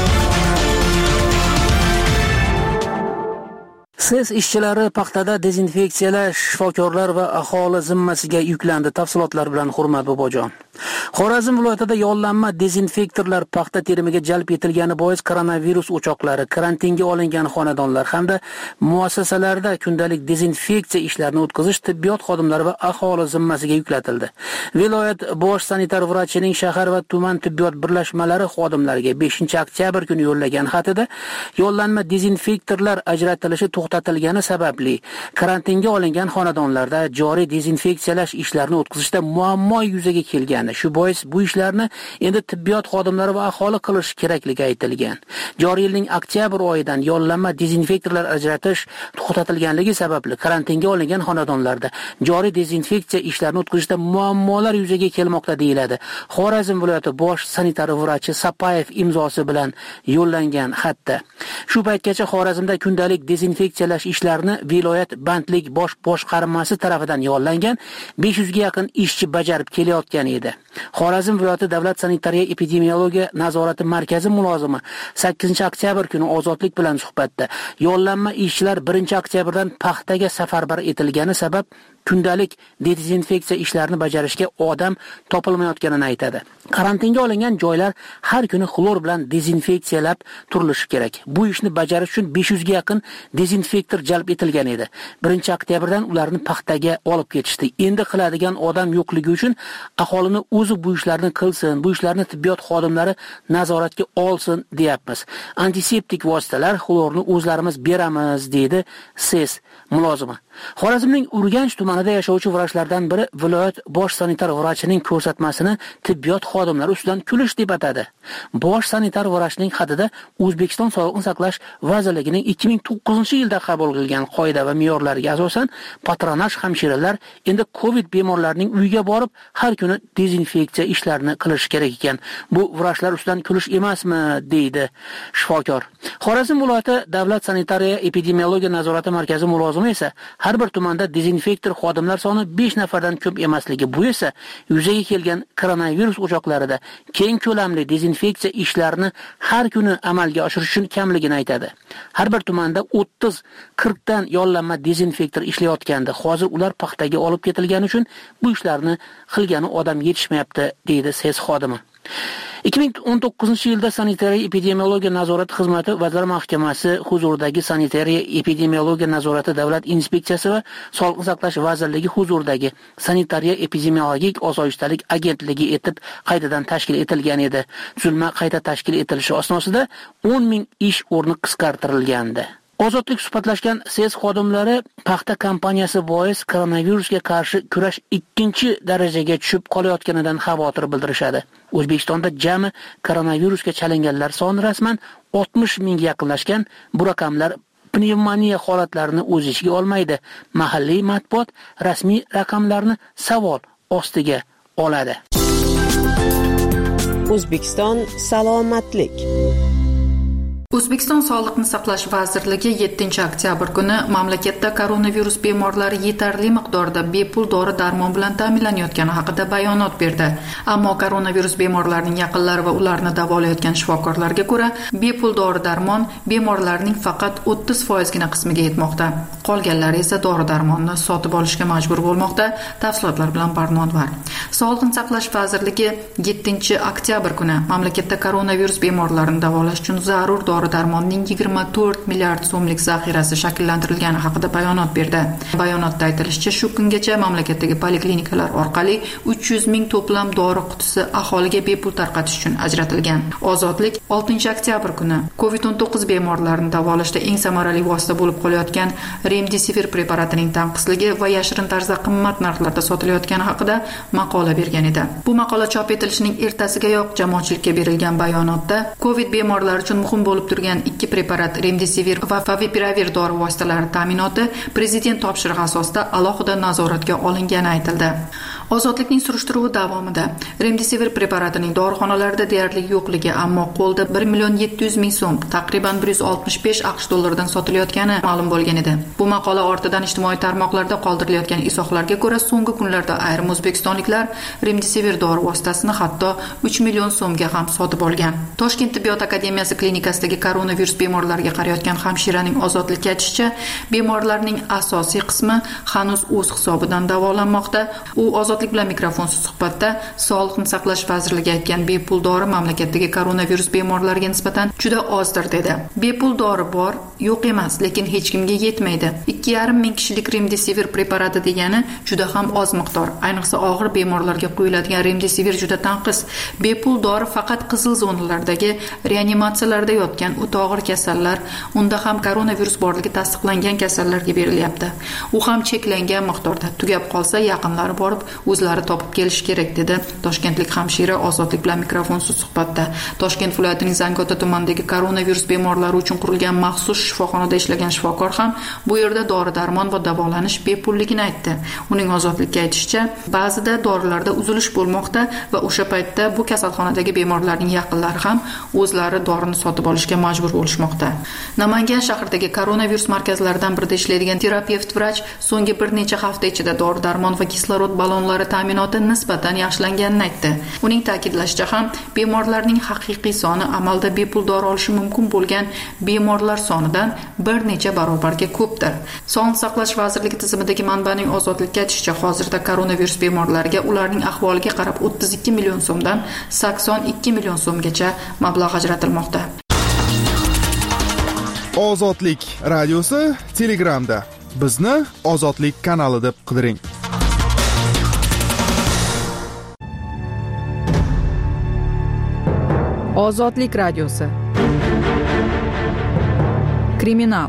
Siz ishchilari paxtada dezinfeksiyalash shifokorlar va aholi zimmasiga yuklandi. Tafsilotlar bilan Hurmat Bobojon. Xorazm viloyatida yollanma dezinfektorlar paxta terimiga jalb etilgani bois koronavirus o'choqlari, karantinga olingan xonadonlar hamda muassasalarda kundalik dezinfeksiya ishlarini o'tkazish tibbiyot xodimlari va aholi zimmasiga yuklatildi. Viloyat bosh sanitar vrachining shahar va tuman tibbiyot birlashmalari xodimlariga beshinchi oktyabr kuni yo'llagan xatida yollanma dezinfektorlar ajratilishi to'xtatilgani sababli karantinga olingan xonadonlarda joriy dezinfeksiyalash ishlarini o'tkazishda muammo yuzaga kelgan. Shu bois bu ishlarni endi tibbiyot xodimlari va aholi qilish kerakligi aytilgan. Joriy yilning oktyabr oyidan yollanma dezinfektorlar ajratish to'xtatilganligi sababli karantinga olingan xonadonlarda joriy dezinfeksiya ishlarini o'tkazishda muammolar yuzaga kelmoqda deyiladi. Xorazm viloyati bosh sanitar vrachi Sapayev imzosi bilan yo'llangan xatda. Shu paytgacha Xorazmda kundalik dezinfeksiyalash ishlarini viloyat bandlik bosh boshqarmasi tomonidan yo'llangan besh yuzga yaqin ishchi bajarib kelayotgan edi. Xorazm viloyati davlat sanitariya epidemiologiya nazorati markazi mulozimi sakkizinchi oktyabr kuni Ozodlik bilan suhbatda yollanma ishchilar birinchi oktyabrdan paxtaga safarbar etilgani sabab kundalik dezinfeksiya ishlarini bajarishga odam topilmayotganini aytadi. Karantinga olingan joylar har kuni xlor bilan dezinfeksiyalab turilishi kerak. Bu ishni bajarish uchun besh yuzga yaqin dezinfektor jalb etilgan edi. birinchi oktyabrdan ularni paxtaga olib ketishdi. Endi qiladigan odam yo'qligi uchun aholini o'zi bu ishlarni qilsin, bu ishlarni tibbiyot xodimlari nazoratga olsin deyapmiz. Antiseptik vositalar, xlorni o'zlarimiz beramiz, deydi ses mulozimi. Xorazmning Urganch tumanida yashovchi vrachlardan biri viloyat bosh sanitar vrachining ko'rsatmasini tibbiyot xodimlari ustidan kulish deb atadi. Bosh sanitar vrachning xatida O'zbekiston Sog'liqni saqlash vazirligining ikki ming to'qqizinchi yilda qabul qilingan qoida va me'yorlariga asosan patronaj hamshiralar endi Covid bemorlarining uyiga borib har kuni dezinfeksiya ishlarini qilish kerak ekan. Bu vrachlar ustidan kulish emasmi, deydi shifokor. Xorazm viloyati davlat sanitariya epidemiologiya nazorati markazi mulozimi esa har bir tumanda dezinfektor xodimlar soni besh nafardan ko'p emasligi, bu esa yuzaga kelgan koronavirus o'choqlarida keng ko'lamli dezinfeksiya ishlarini har kuni amalga oshirish uchun kamligini aytadi. Har bir tumanda o'ttiz qirq dan yollanma dezinfektor ishlayotgandi. Hozir ular paxtaga olib ketilgani uchun bu ishlarni qilgani odam yetishmayapti, deydi ses xodimi. ikki ming o'n to'qqizinchi yilda sanitariya epidemiologiya nazorati xizmati Vazirlar Mahkamasi huzuridagi sanitariya epidemiologiya nazorati davlat inspeksiyasi va Sog'liqni saqlash vazirligi huzuridagi sanitariya epidemiologik osoyishtalik agentligi etib qaytadan tashkil etilgan edi. Tuzilma qayta tashkil etilishi asnosida o'n ming ish o'rni qisqartirilgandi. Ozodlik suhbatlashgan ses xodimlari paxta kompaniyasi bois koronavirusga qarshi kurash ikkinchi darajaga tushib qolayotganidan xavotir bildirishadi. O'zbekistonda jami koronavirusga chalinganlar soni rasman oltmish mingga yaqinlashgan. Bu raqamlar pnevmoniya holatlarini o'z ichiga olmaydi. Mahalliy matbuot rasmiy raqamlarni savol ostiga oladi. O'zbekiston salomatlik. O'zbekiston Sog'liqni saqlash vazirligi yettinchi oktyabr kuni mamlakatda koronavirus bemorlari yetarli miqdorda bepul dori-darmon bilan ta'minlanayotgani haqida bayonot berdi. Ammo koronavirus bemorlarining yaqinlari va ularni davolayotgan shifokorlarga ko'ra, bepul dori-darmon bemorlarning faqat o'ttiz foiz gina qismiga yetmoqda. Qolganlari esa dori-darmonni sotib olishga majbur bo'lmoqda. Tafsilotlar bilan Barnodvar. Sog'liqni saqlash vazirligi yettinchi oktyabr kuni mamlakatda koronavirus bemorlarini davolash uchun zarur dori dori-darmonning yigirma to'rt milliard so'mlik zaxirasi shakllantirilgani haqida bayonot berdi. Bayonotda aytilishicha, shu kungacha mamlakatdagi poliklinikalar orqali uch yuz ming to'plam dori qutisi aholiga bepul tarqatish uchun ajratilgan. Ozodlik oltinchi oktyabr kuni covid o'n to'qqiz bemorlarini davolashda eng samarali vosita bo'lib qolayotgan Remdesivir preparatining tanqisligi va yashirin tarzda qimmat narxlarda sotilayotgani haqida maqola bergan edi. Bu maqola chop etilishining ertasigayoq jamoatchilikka berilgan bayonotda Covid bemorlari uchun muhim bo'lib turgan ikki preparat Remdesivir va Favipiravir dori vositalari ta'minoti prezident topshirig'i asosida alohida nazoratga olingani aytildi. Ozodlikning surishtiruvi davomida Remdesivir preparatining dorixonalarda deyarli yo'qligi, ammo qo'lda bir million yetti yuz ming so'm, taqriban bir yuz oltmish besh aqsh dollaridan sotilayotgani ma'lum bo'lgan edi. Bu maqola ortidan ijtimoiy tarmoqlarda qoldirilayotgan izohlarga ko'ra, so'nggi kunlarda ayrim o'zbekistonliklar Remdesivir dori vositasini hatto uch million so'mga ham sotib olgan. Toshkent tibbiyot akademiyasi klinikasidagi koronavirus bemorlariga qarayotgan hamshiraning Ozodlikka aytishicha, bemorlarning asosiy qismi hanuz o'z hisobidan davolanmoqda. U Ozodlik bilan mikrofonsiz suhbatda Sog'liqni saqlash vazirligi aytgan bepul dori mamlakatdagi koronavirus bemorlariga nisbatan juda ozdir dedi. Bepul dori bor, yo'q emas, lekin hech kimga yetmaydi. ikki yarim ming kishilik Remdesivir preparati degani juda ham oz miqdor. Ayniqsa og'ir bemorlarga quyiladigan Remdesivir juda tanqis. Bepul dori faqat qizil zonalardagi reanimatsiyalarda yotgan o'ta og'ir kasallar, unda ham koronavirus borligi tasdiqlangan kasallarga berilyapti. U ham cheklangan miqdorda. Tugab qolsa yaqinlari borib o'zlari topib kelish kerak dedi toshkentlik hamshira Ozodlik bilan mikrofonsiz suhbatda. Toshkent viloyatining Zangiota tumanidagi koronavirus bemorlari uchun qurilgan maxsus shifoxonada ishlagan shifokor ham bu yerda dori-darmon va davolanish bepulligini aytdi. Uning Ozodlikka aytishicha, ba'zida dorilarda uzilish bo'lmoqda va o'sha paytda bu kasalxonadagi bemorlarning yaqinlari ham o'zlari dorini sotib olishga majbur bo'lishmoqda. Namangan shahridagi koronavirus markazlaridan birida ishlaydigan terapevt vrach so'nggi bir necha hafta ichida dori-darmon va kislorod balonlari ta'minoti nisbatan yaxshilanganini aytdi. Uning ta'kidlashicha ham bemorlarning haqiqiy soni amalda bepul dori olishi mumkin bo'lgan bemorlar sonidan bir necha barobarga ko'pdir. Sog'liqni saqlash vazirligi tizimidagi manbaning Ozodlikka aytishicha, hozirda koronavirus bemorlariga ularning ahvoliga qarab o'ttiz ikki million so'mdan sakson ikki million so'mgacha mablag' ajratilmoqda. Ozodlik radiosi Telegramda. Bizni Ozodlik kanali deb qidiring. Ozodlik radiosi. Kriminal.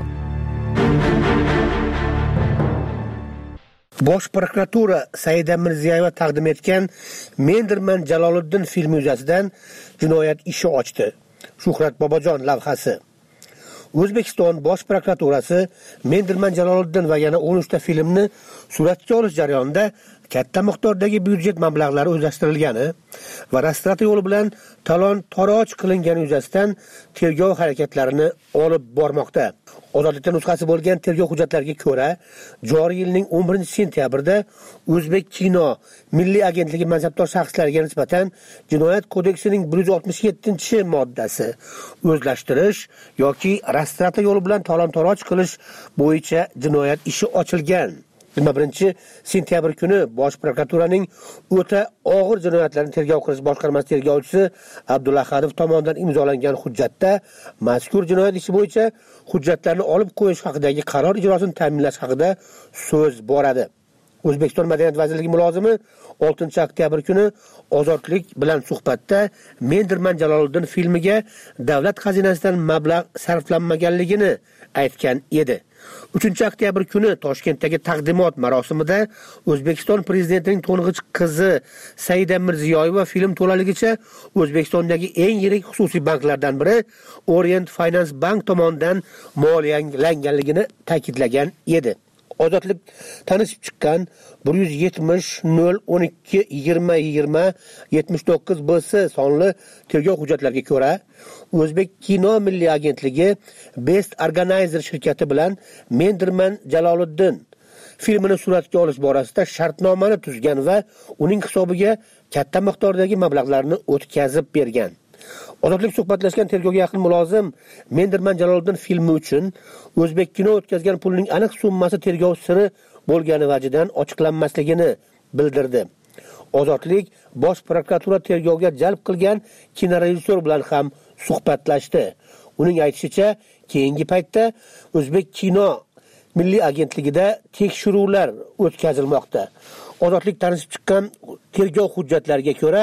Bosh prokuratura Saida Mirziyoyeva taqdim etgan Mendirman Jaloliddin filmi yuzasidan jinoyat ishi ochdi. Shuhrat Bobojon lavhasi. O'zbekiston Bosh prokuraturasi Mendirman Jaloliddin va yana o'n uch ta filmni suratga olish jarayonida katta miqdordagi byudjet mablag'lari o'zlashtirilgani va rastrata yo'li bilan talon-toroj qilingani yuzasidan tergov harakatlarini olib bormoqda. Ozodlikda nusxasi bo'lgan tergov hujjatlariga ko'ra, joriy yilning o'n birinchi sentyabrida O'zbek kino milliy agentligi mansabdor shaxslariga nisbatan Jinoyat kodeksining bir yuz oltmish yettinchi moddasi o'zlashtirish yoki rastrata yo'li bilan talon-toroj qilish bo'yicha jinoyat ishi ochilgan. yigirma birinchi sentyabr kuni Bosh prokuraturaning o'ta og'ir jinoyatlarni tergov qilish boshqarmasi tergovchisi Abdulla Ahadov tomonidan imzolangan hujjatda mazkur jinoyat ishi bo'yicha hujjatlarni olib qo'yish haqidagi qaror ijrosini ta'minlash haqida so'z boradi. O'zbekiston Madaniyat vazirligi mulozimi oltinchi oktyabr kuni Ozodlik bilan suhbatda Mendirman Jaloliddin filmiga davlat xazinasidan mablag' sarflanmaganligini aytgan edi. uchinchi oktyabr kuni Toshkentdagi taqdimot marosimida O'zbekiston prezidentining to'ng'ich qizi Saida Mirziyoyeva film to'laligicha O'zbekistondagi eng yirik xususiy banklardan biri Orient Finance Bank tomonidan moliyalanganligini ta'kidlagan edi. Ozodlik tanishib chiqqan bir yuz yetmish nol o'n ikki yigirma yigirma yetmish to'qqiz B S sonli tergov hujjatlariga ko'ra, O'zbek kino milliy agentligi Best Organizer shirkati bilan Mendirman Jaloliddin filmini suratga olish borasida shartnomani tuzgan va uning hisobiga katta miqdordagi mablag'larni o'tkazib bergan. Ozodlik suhbatlashgan tergovga yaqin mulozim Mendirman Jaloliddin filmi uchun O'zbek kino o'tkazgan pulning aniq summasi tergov siri bo'lgani vajidan ochiqlanmasligini bildirdi. Ozodlik Bosh prokuratura tergovga jalb qilgan kinorejissyor bilan ham suhbatlashdi. Uning aytishicha, keyingi paytda O'zbek kino milliy agentligida tekshiruvlar o'tkazilmoqda. Ozodlik tanishib chiqqan tergov hujjatlariga ko'ra,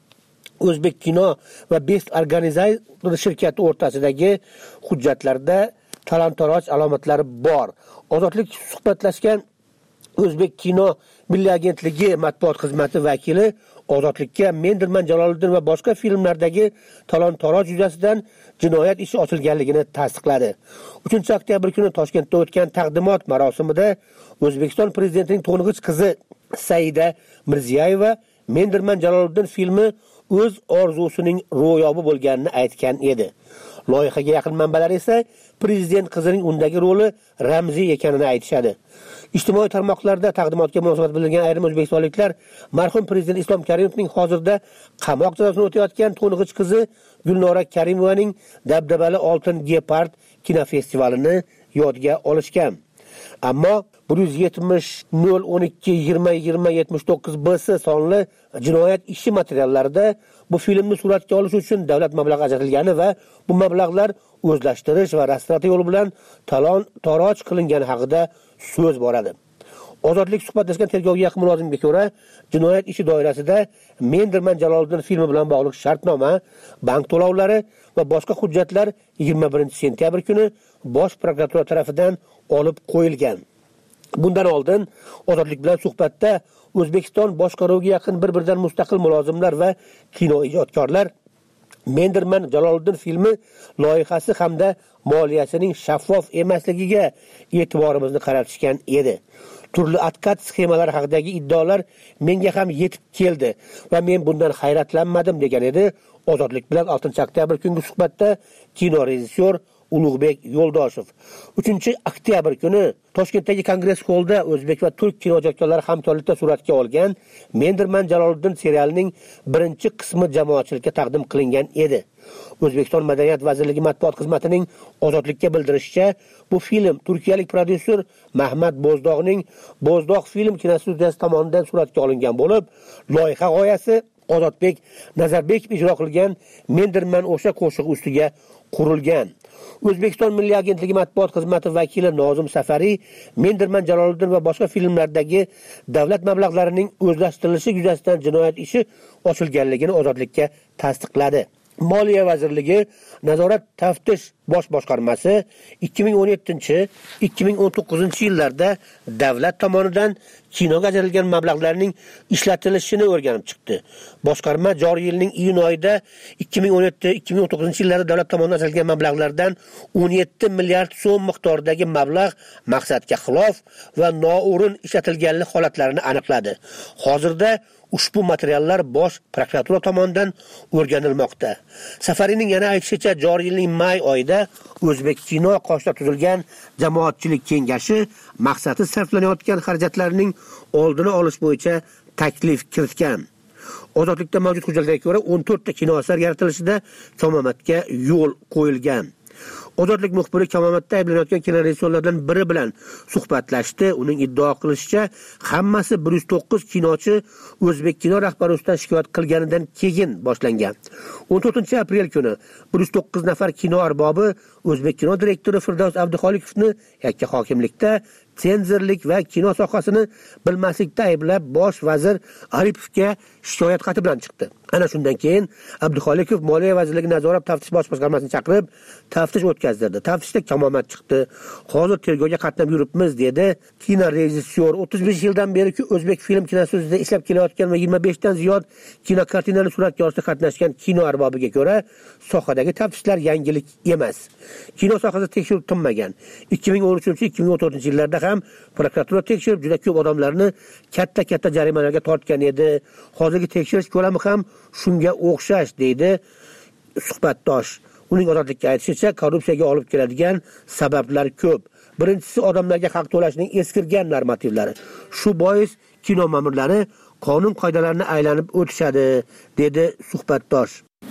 O'zbek kino va Best Organizer shirkati o'rtasidagi hujjatlarda talon-toroj alomatlari bor. Ozodlik suhbatlashgan O'zbek kino milliy agentligi matbuot xizmati vakili Ozodlikka Mendirman Jaloliddin va boshqa filmlardagi talon-toroj yuzasidan jinoyat ishi ochilganligini tasdiqladi. uchinchi oktyabr kuni Toshkentda o'tgan taqdimot marosimida O'zbekiston prezidentining to'ng'ich qizi Saida Mirziyoyeva Mendirman Jaloliddin filmi o'z orzusining ro'yobi bo'lganini aytgan edi. Loyihaga yaqin manbalar esa prezident qizining undagi roli ramziy ekanini aytishadi. Ijtimoiy tarmoqlarda taqdimotga munosabat bildirgan ayrim o'zbekistonliklar marhum prezident Islom Karimovning hozirda qamoq jazosini o'tayotgan to'ng'ich qizi Gulnora Karimovaning dabdabali Oltin Gepard kinofestivalini yodga olishgan. Ammo bir yuz yetmish nol o'n ikki yigirma yigirma yetmish to'qqiz B S sonli jinoyat ishi materiallarida bu filmni suratga olish uchun davlat mablag'i ajratilgani va bu mablag'lar o'zlashtirish va restavratsiya yo'li bilan talon-toroj qilingani haqida so'z boradi. Ozodlik suhbatlashgan tergovga yaqin mulozimga ko'ra, jinoyat ishi doirasida Mendirman Jaloliddin filmi bilan bog'liq shartnoma, bank to'lovlari va boshqa hujjatlar yigirma birinchi sentyabr kuni Bosh prokuratura tomonidan olib qo'yilgan. Bundan oldin Ozodlik bilan suhbatda O'zbekiston boshqaruviga yaqin bir-biridan mustaqil mulozimlar va kino ijodkorlar Mendirman Jaloliddin filmi loyihasi hamda moliyasining shaffof emasligiga e'tiborimizni qaratishgan edi. Turli atkat sxemalar haqidagi iddaolar menga ham yetib keldi va men bundan hayratlanmadim degan edi Ozodlik bilan oltinchi oktyabr kungi suhbatda kino rejissyor Ulug'bek Yo'ldoshev. uchinchi oktyabr kuni Toshkentdagi Kongress xollida o'zbek va turk kino ijodkorlari hamkorlikda suratga olgan Mendirman Jaloliddin serialining birinchi qismi jamoatchilikka taqdim qilingan edi. O'zbekiston Madaniyat vazirligi matbuot xizmatining Ozodlikka bildirishicha, bu film turkiyalik prodyuser Mahmad Bo'zdog'ning Bo'zdog' film kinostudiyasi tomonidan suratga olingan bo'lib, loyiha g'oyasi Ozodbek Nazarbekov ijro qilgan Mendirman o'sha qo'shiq ustiga qurilgan. O'zbekiston Milliy agentligi matbuot xizmati vakili Nozim Safariy Mendirman Jaloliddin va boshqa filmlardagi davlat mablag'larining o'zlashtirilishi yuzasidan jinoyat ishi ochilganligini Ozodlikka tasdiqladi. Moliya vazirligi Nazorat taftish bosh boshqarmasi ikki ming o'n yettinchi ikki ming o'n to'qqizinchi yillarda davlat tomonidan kinoga ajratilgan mablag'larning ishlatilishini o'rganib chiqdi. Boshqarma joriy yilning iyun oyida ikki ming o'n yetti ikki ming o'n to'qqizinchi yillarda davlat tomonidan ajratilgan mablag'lardan o'n yetti milliard so'm miqdoridagi mablag' maqsadga xilof va noo'rin ishlatilganlik holatlarini aniqladi. Hozirda ushbu materiallar Bosh prokuratura tomonidan o'rganilmoqda. Safariyning yana aytishicha, joriy yilning may oyida O'zbek kino qoshida tuzilgan jamoatchilik kengashi maqsadi sarflanayotgan xarajatlarning oldini olish bo'yicha taklif kiritgan. Ozodlikda mavjud hujjatlarga ko'ra o'n to'rtta kino asar yaratilishida kamomatga yo'l qo'yilgan. Ozodlik muxbiri kamomatda ayblanayotgan kinorejissyorlardan biri bilan suhbatlashdi. Uning iddao qilishicha, hammasi bir yuz to'qqiz kinochi O'zbek kino rahbari ustidan shikoyat qilganidan keyin boshlangan. o'n to'rtinchi aprel kuni bir yuz to'qqiz nafar kino arbobi O'zbek kino direktori Firdavs Abduxoliqovni yakka hokimlikda senzorlik va kino sohasini bilmaslikda ayblab bosh vazir Aripovga shikoyat xati bilan chiqdi. Ana shundan keyin Abduxoliqov Moliya vazirligi nazorat taftish bosh boshqarmasini chaqirib, taftish o'tkazdirdi. Taftishda kamomat chiqdi. Hozir tergovga qatnab yuribmiz dedi kino rejissyor. o'ttiz besh yildan beri O'zbek film kinostudiyasida ishlab kelayotgan va yigirma beshdan ziyod kino kartinani suratga olishda qatnashgan kino arbobiga ko'ra, sohadagi taftishlar yangilik emas. Kino sohasida tekshiruv tinmagan. ikki ming o'n uchinchi ikki ming o'n to'rtinchi yillarda ham prokuratura tekshirib juda ko'p odamlarni katta-katta jarimalarga tortgan edi. Hozirgi tekshirish ko'lami ham shunga o'xshash deydi suhbatdosh. Uning Ozodlikka aytishicha, korrupsiyaga olib keladigan sabablar ko'p. Birinchisi odamlarga haq to'lashning eskirgan normativlari. Shu bois kino ma'murlari qonun qoidalarini aylanib o'tishadi, dedi suhbatdosh.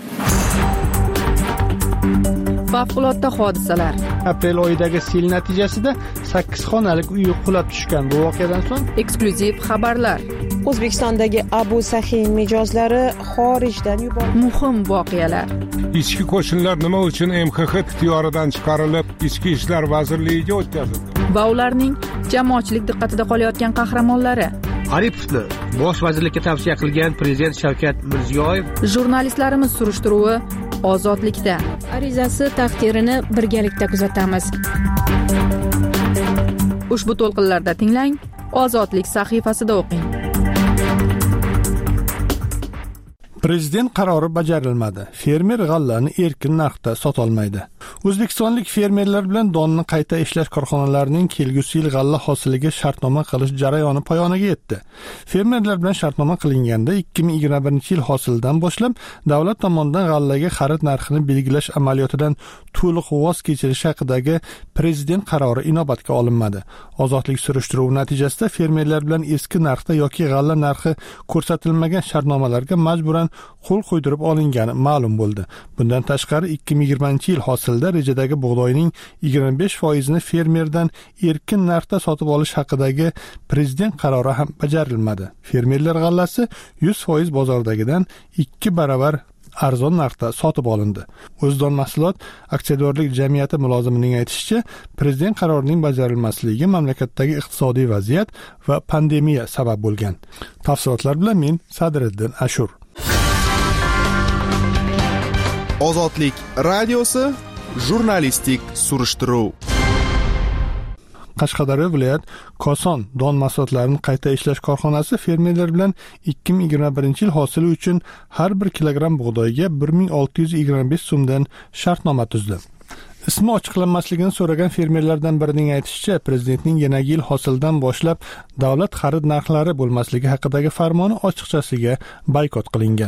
Favqulodda hodisalar. Aprel oyidagi sel natijasida sakkiz xonalik uy qulab tushgan. Bu voqeadan so'ng eksklyuziv xabarlar. O'zbekistondagi Abu Sahiy mijozlari xorijdan yuborildi. Muhim voqealar. Ichki qo'shinlar nima uchun M X X ixtiyoridan chiqarilib, Ichki ishlar vazirligiga o'tkazildi? Va ularning jamoatchilik diqqatida qolayotgan qahramonlari. Aripovni bosh vazirlikka tavsiya qilgan prezident Shavkat Mirziyoyev. Jurnalistlarimiz surishtiruvi ozodlikda. Arizasi taqdirini birgalikda kuzatamiz. Ushbu to'lqinlarda tinglang, Ozodlik sahifasida o'qing. Prezident qarori bajarilmadi. Fermer g'allani erkin narxda sota olmaydi. O'zbekistonlik fermerlar bilan donni qayta ishlash korxonalarining kelgusi yil g'alla hosiliga shartnoma qilish jarayoni poyoniga yetdi. Fermerlar bilan shartnoma qilinganda ikki ming yigirma birinchi yil hosilidan boshlab davlat tomonidan g'allaga xarid narxini belgilash amaliyotidan to'liq voz kechirish haqidagi prezident qarori inobatga olinmadi. Ozodlik surishtiruvi natijasida fermerlar bilan eski narxda yoki g'alla narxi ko'rsatilmagan shartnomalarga majburan qo'l qo'ydirib olingani ma'lum bo'ldi. Bundan tashqari ikki ming yigirmanchi yil hosilda rejadagi bug'doyning yigirma besh foizini fermerdan erkin narxda sotib olish haqidagi prezident qarori ham bajarilmadi. Fermerlar g'allasi yuz foiz bozordagidan ikki baravar arzon narxda sotib olindi. O'zdon mahsulot aksiyadorlik jamiyati mulozimining aytishicha, prezident qarorining bajarilmasligi mamlakatdagi iqtisodiy vaziyat va pandemiya sabab bo'lgan. Tafsilotlar bilan men Sadriddin Ashur. Ozodlik radiosi jurnalistik surishtiruv. Qashqadaryo viloyat Koson don mahsulotlarini qayta ishlash korxonasi fermerlar bilan ikki ming yigirma birinchi yil hosili uchun har bir kilogramm bug'doyga bir ming olti yuz yigirma besh so'mdan shartnoma tuzdi. Ismi ochiqlanmasligini so'ragan fermerlardan birining aytishicha, prezidentning yangi yil hosilidan boshlab davlat xarid narxlari bo'lmasligi haqidagi farmoni ochiqchasiga boykot qilingan.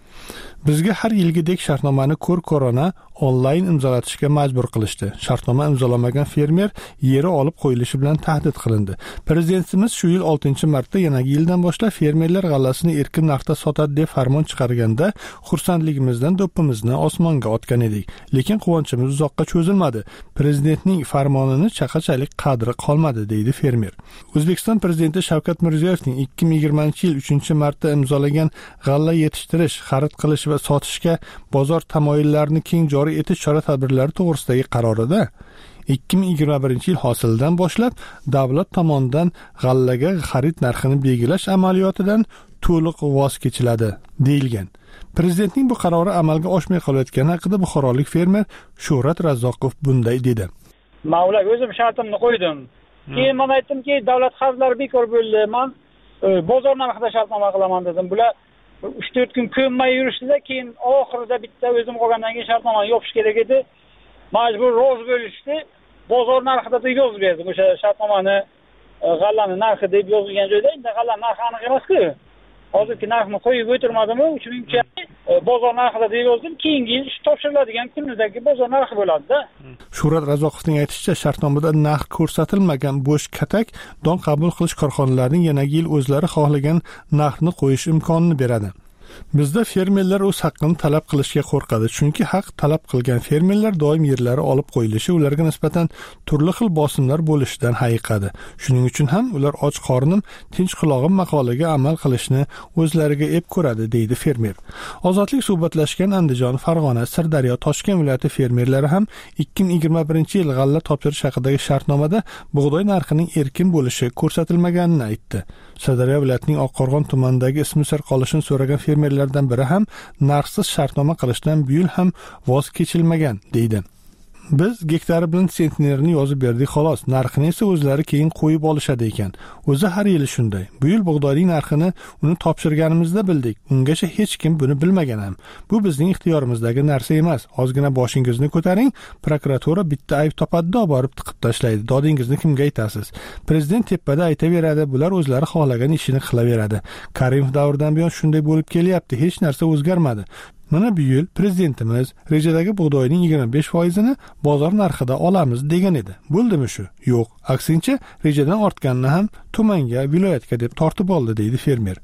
Bizga har yilgidek shartnomani ko'r-ko'rona onlayn imzolatishga majbur qilishdi. Shartnoma imzolamagan fermer yeri olib qo'yilishi bilan tahdid qilindi. Prezidentimiz shu yil oltinchi martda yangi yildan boshlab fermerlar g'allasini erkin narxda sotadi deb farmon chiqarganda xursandligimizdan do'ppimizni osmonga otgan edik. Lekin quvonchimiz uzoqqa cho'zilmadi. Prezidentning farmonini chaqachalik qadri qolmadi, deydi fermer. O'zbekiston prezidenti Shavkat Mirziyoyevning ikki ming yigirmanchi yil uchinchi martda imzolagan g'alla yetishtirish, xarid qilish va sotishga bozor tamoyillarini keng joriy etish chora-tadbirlari to'g'risidagi qarorida ikki ming yigirma birinchi yil hosilidan boshlab davlat tomonidan g'allaga xarid narxini belgilash amaliyotidan to'liq voz kechiladi deyilgan. Prezidentning bu qarori amalga oshmay qolayotgani haqida buxorolik fermer Shuhrat Razzoqov bunday dedi. Mavla o'zim shartimni qo'ydim. Keyin men aytdimki, davlat xaridlari bekor bo'ldi. Men bozor narxida shartnoma qilaman dedim. Bular uch to'rt kun ko'nmay yurishdida, keyin oxirida bitta o'zim qolgandan keyin shartnomani yopish kerak edi. Majbur roz bo'lishdi. Bozor narxida deb yozib berdim. O'sha shartnomani g'allani narxi deb yozilgan joyda endi g'alla narxi aniq emas-ku. Hozirgi narxni qo'yib o'tirmadim, shuning uchun bozor narxida deb yozdim. Keyingi yil ish topshiriladigan kunidagi bozor narxi bo'ladi-da. Shuhrat Razoqovning aytishicha, shartnomada narx ko'rsatilmagan bo'sh katak don qabul qilish korxonalarining yangi yil o'zlari xohlagan narxni qo'yish imkonini beradi. Bizda fermerlar o'z haqqini talab qilishga qo'rqadi, chunki haq talab qilgan fermerlar doim yerlari olib qo'yilishi ularga nisbatan turli xil bosimlar bo'lishidan hayiqadi. Shuning uchun ham ular och qornim, tinch qulog'im maqolaga amal qilishni o'zlariga ep ko'radi, deydi fermer. Ozodlik suhbatlashgan Andijon, Farg'ona, Sirdaryo, Toshkent viloyati fermerlari ham ikki ming yigirma birinchi yil g'alla topshirish haqidagi shartnomada bug'doy narxining erkin bo'lishi ko'rsatilmaganini aytdi. Sirdaryo viloyatining Oqqo'rg'on tumanidagi ismi sir qolishini so'ragan fermerlardan biri ham narxsiz shartnoma qilishdan bu yil ham voz kechilmagan, deydi. Biz gektari bilan sentnerni yozib berdik xolos, narxini esa o'zlari keyin qo'yib olishadi ekan. O'zi har yili shunday. Bu yil bug'doyning narxini uni topshirganimizda bildik. Ungacha hech kim buni bilmagan ham. Bu bizning ixtiyorimizdagi narsa emas. Ozgina boshingizni ko'taring, prokuratura bitta ayb topadi-da, borib tiqib tashlaydi. Dodingizni kimga aytasiz? Prezident tepada aytaveradi, bular o'zlari xohlagan ishini qilaveradi. Karimov davridan buyon shunday bo'lib kelyapti, hech narsa o'zgarmadi. Mana bu yil prezidentimiz rejadagi bug'doyning yigirma besh foizini bozor narxida olamiz degan edi. Bo'ldimi shu? Yo'q, aksincha rejadan ortganini ham tumanga, viloyatga deb tortib oldi, deydi fermer.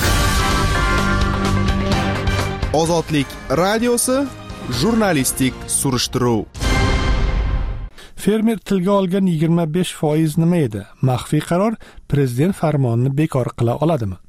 Ozodlik radiosi jurnalistik surishtiruv. Fermer tilga olgan yigirma besh foiz nima edi? Maxfiy qaror prezident farmonini bekor qila oladimi?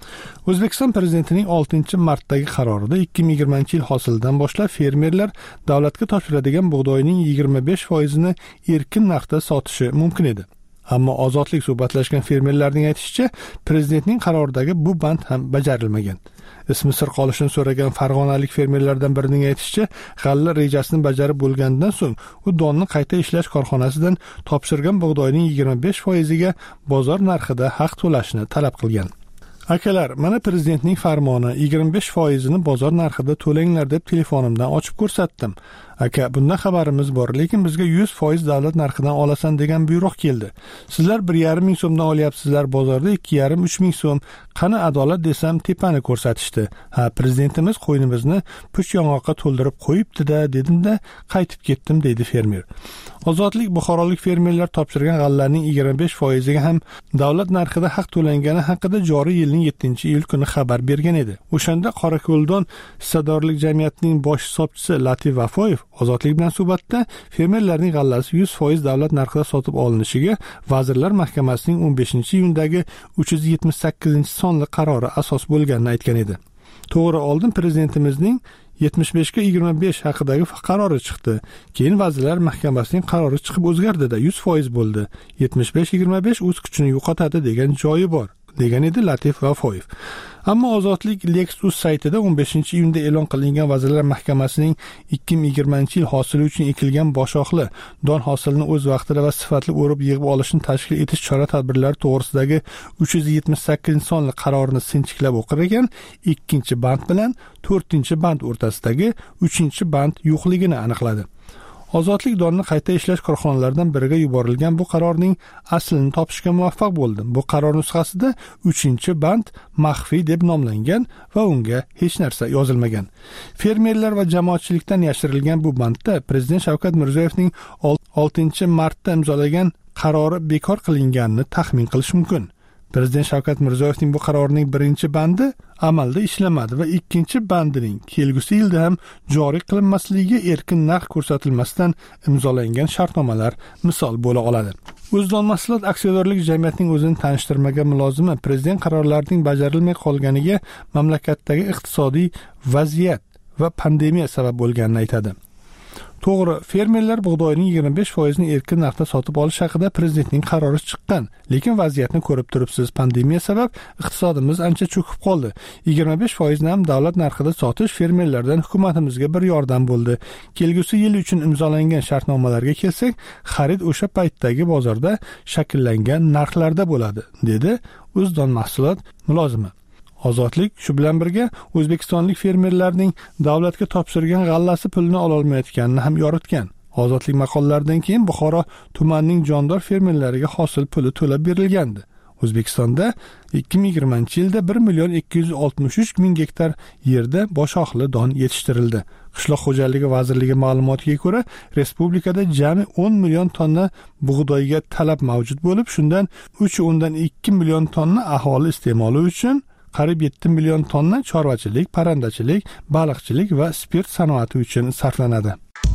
O'zbekiston prezidentining oltinchi martdagi qarorida ikki ming yigirmanchi yil hosilidan boshlab fermerlar davlatga topshiradigan bug'doyning yigirma besh foizini erkin narxda sotishi mumkin edi. Ammo ozodlik suhbatlashgan fermerlarning aytishicha, prezidentning qaroridagi bu band ham bajarilmagan. Ismi sir qolishini so'ragan farg'onalik fermerlardan birining aytishicha, g'alla rejasini bajarib bo'lgandan so'ng u donni qayta ishlash korxonasidan topshirgan bug'doyning yigirma besh foiziga bozor narxida haq to'lashni talab qilgan. Akalar, mana prezidentning farmoni, yigirma besh foizini bozor narxida to'langlar deb telefonimdan ochib ko'rsatdim. Aka, bundan xabarimiz bor, lekin bizga yuz foiz davlat narxidan olasan degan buyruq keldi. Sizlar bir yarim ming so'mdan olyapsizlar, bozorda ikki yarim uch ming so'm. Qani adolat desam, tepani ko'rsatishdi. Ha, prezidentimiz qo'ynimizni puch yong'oqqa to'ldirib qo'yibdi-da, dedim-da, qaytib ketdim, deydi fermer. Ozodlik buxorolik fermerlar topshirgan g'allaning yigirma besh foiziga ham davlat narxida haq to'langani haqida joriy yilning yettinchi iyul kuni xabar bergan edi. O'shanda Qorako'ldan hissadorlik jamiyatining bosh hisobchisi Latif Vafoyev Ozodlik bilan suhbatda fermerlarning g'allasi yuz foiz davlat narxida sotib olinishiga Vazirlar Mahkamasining o'n beshinchi iyundagi uch yuz yetmish sakkizinchi sonli qarori asos bo'lganini aytgan edi. To'g'ri, oldin prezidentimizning yetmish besh ga yigirma besh haqidagi qarori chiqdi. Keyin Vazirlar Mahkamasining qarori chiqib o'zgardi-da, yuz foiz bo'ldi. yetmish besh yigirma besh o'z kuchini yo'qotadi degan joyi bor, degan edi Latif Vafoyev. Ammo Ozodlik Lexus saytida o'n beshinchi iyunda e'lon qilingan Vazirlar Mahkamasining ikki ming yigirmanchi yil hosili uchun ekilgan boshoqli don hosilini o'z vaqtida va sifatli o'rib yig'ib olishni tashkil etish chora-tadbirlari to'g'risidagi uch yuz yetmish sakkizinchi sonli qarorini sinchiklab o'qir ekan, ikkinchi band bilan to'rtinchi band o'rtasidagi uchinchi band yo'qligini aniqladi. Ozodlik donni qayta ishlash korxonalaridan biriga yuborilgan bu qarorning aslini topishga muvaffaq bo'ldi. Bu qaror nusxasida uchinchi band maxfiy deb nomlangan va unga hech narsa yozilmagan. Fermerlar va jamoatchilikdan yashirilgan bu bandda Prezident Shavkat Mirziyoyevning oltinchi martda imzolagan qarori bekor qilinganini taxmin qilish mumkin. Prezident Shavkat Mirziyoyevning bu qarorining birinchi bandi amalda ishlamadi va ikkinchi bandining kelgusi yilda ham joriy qilinmasligiga erkin narx ko'rsatilmasdan imzolangan shartnomalar misol bo'la oladi. O'zdon mahsulot aksiyadorlik jamiyatining o'zini tanishtirmagan mulozimi prezident qarorlarining bajarilmay qolganiga mamlakatdagi iqtisodiy vaziyat va pandemiya sabab bo'lganini aytadi. To'g'ri, fermerlar bug'doyning yigirma besh foizini erkin narxda sotib olish haqida prezidentning qarori chiqqan, lekin vaziyatni ko'rib turibsiz, pandemiya sabab iqtisodimiz ancha cho'kib qoldi. yigirma besh foizni ham davlat narxida sotish fermerlardan hukumatimizga bir yordam bo'ldi. Kelgusi yil uchun imzolangan shartnomalarga kelsak, xarid o'sha paytdagi bozorda shakllangan narxlarda bo'ladi, dedi O'zdon mahsulot mulozimi. Ozodlik shu bilan birga o'zbekistonlik fermerlarning davlatga topshirgan g'allasi pulini ola olmayotganini ham yoritgan. Ozodlik maqollaridan keyin Buxoro tumanining jondor fermerlariga hosil puli to'lab berilgandi. O'zbekistonda ikki ming yigirmanchi yilda bir million ikki yuz oltmish uch ming gektar yerda boshoqli don yetishtirildi. Qishloq xo'jaligi vazirligi ma'lumotiga ko'ra, respublikada jami o'n million tonna bug'doyga talab mavjud bo'lib, shundan uch o'ndan ikki million tonna aholi iste'moli uchun, qariyb yetti million tonna chorvachilik, parrandachilik, baliqchilik va spirt sanoati uchun sarflanadi.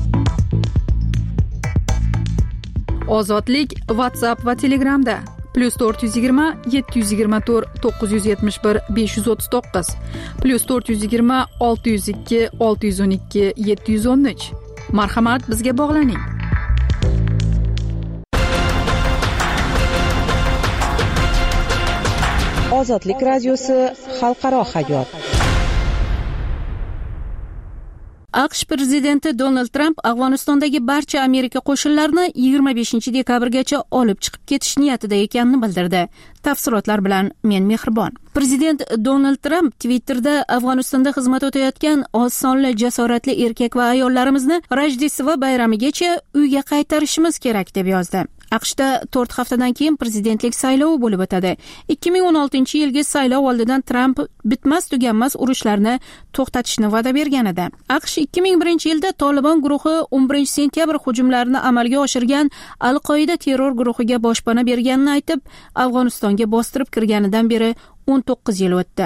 Ozodlik WhatsApp va Telegramda plus to'rt yuz yigirma yetti yuz yigirma to'rt to'qqiz yuz yetmish bir besh yuz o'ttiz to'qqiz plus to'rt yuz yigirma olti yuz ikki olti yuz o'n ikki yetti yuz o'n uch. Marhamat, bizga bog'laning. Ozodlik radiosi xalqaro hayot. AQSh prezidenti Donald Tramp Afg'onistondagi barcha Amerika qo'shinlarini yigirma beshinchi dekabrgacha olib chiqib ketish niyatida ekanini bildirdi. Tafsilotlar bilan men Mehribon. Prezident Donald Tramp Twitterda Afg'onistonda xizmat o'tayotgan oz sonli jasoratli erkak va ayollarimizni Rojdestvo bayramigacha uyga qaytarishimiz kerak deb yozdi. AQShda to'rt haftadan keyin prezidentlik saylovi bo'lib o'tadi. ikki ming o'n oltinchi yilgi saylov oldidan Tramp bitmas tuganmas urushlarni to'xtatishni va'da bergan edi. AQSh ikki ming birinchi yilda Tolibon guruhi o'n birinchi sentyabr hujumlarini amalga oshirgan Al-Qoida terror guruhiga boshpana berganini aytib, Afg'onistonga bostirib kirganidan beri o'n to'qqiz yil o'tdi.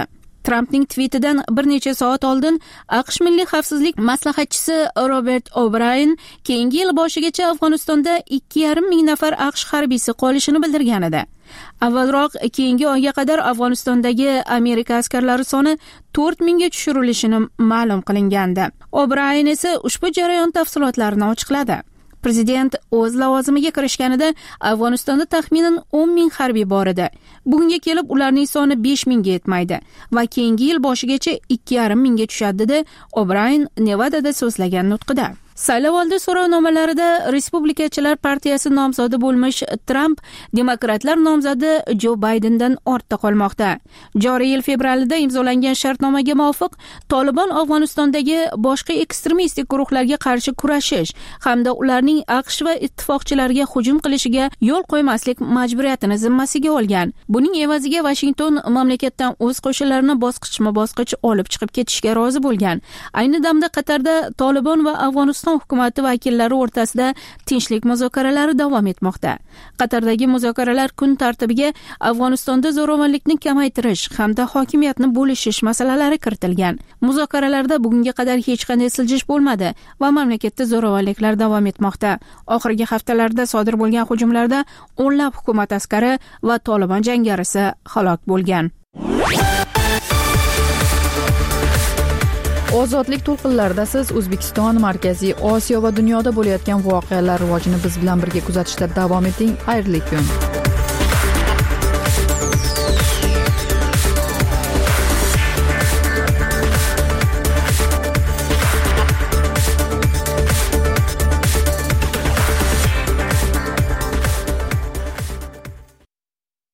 Trampning tvitidan bir necha soat oldin AQSh milliy xavfsizlik maslahatchisi Robert O'Brien keyingi yil boshigacha Afg'onistonda ikki yarim ming nafar AQSh harbiysi qolishini bildirgan edi. Avvalroq keyingi oyga qadar Afg'onistondagi Amerika askarlari soni to'rt mingga tushirilishini ma'lum qilingandi. O'Brien esa ushbu jarayon tafsilotlarini ochiqladi. Prezident o'z lavozimiga kirishganida Afg'onistonda taxminan o'n ming harbiy bor edi. Bugunga kelib ularning soni besh mingga yetmaydi va keyingi yil boshigacha ikki yarim mingga tushadi dedi O'Brien Nevadada so'zlagan nutqida. Saylovoldi so'rovnomalarida Respublikachilar partiyasi nomzodi bo'lmish Trump demokratlar nomzodi Jo Baydendan ortda qolmoqda. Joriy yil fevralida imzolangan shartnomaga muvofiq Tolibon Afg'onistondagi boshqa ekstremistik guruhlarga qarshi kurashish hamda ularning AQSh va ittifoqchilariga hujum qilishiga yo'l qo'ymaslik majburiyatini zimmasiga olgan. Buning evaziga Washington mamlakatdan o'z qo'shinlarini bosqichma-bosqich olib chiqib ketishga rozi bo'lgan. Ayni damda Qatarda Tolibon va Afg'oniston hukumati vakillari o'rtasida tinchlik muzokaralari davom etmoqda. Qatardagi muzokaralar kun tartibiga Afg'onistonda zo'ravonlikni kamaytirish hamda hokimiyatni bo'lishish masalalari kiritilgan. Muzokaralarda bugunga qadar hech qanday siljish bo'lmadi va mamlakatda zo'ravonliklar davom etmoqda. Oxirgi haftalarda sodir bo'lgan hujumlarda o'nlab hukumat askari va Tolibon jangarisi halok bo'lgan. Ozodlik to'lqinlarida siz O'zbekiston, Markaziy Osiyo va dunyoda bo'layotgan voqealar rivojini biz bilan birga kuzatishda davom eting. Xayrli kun.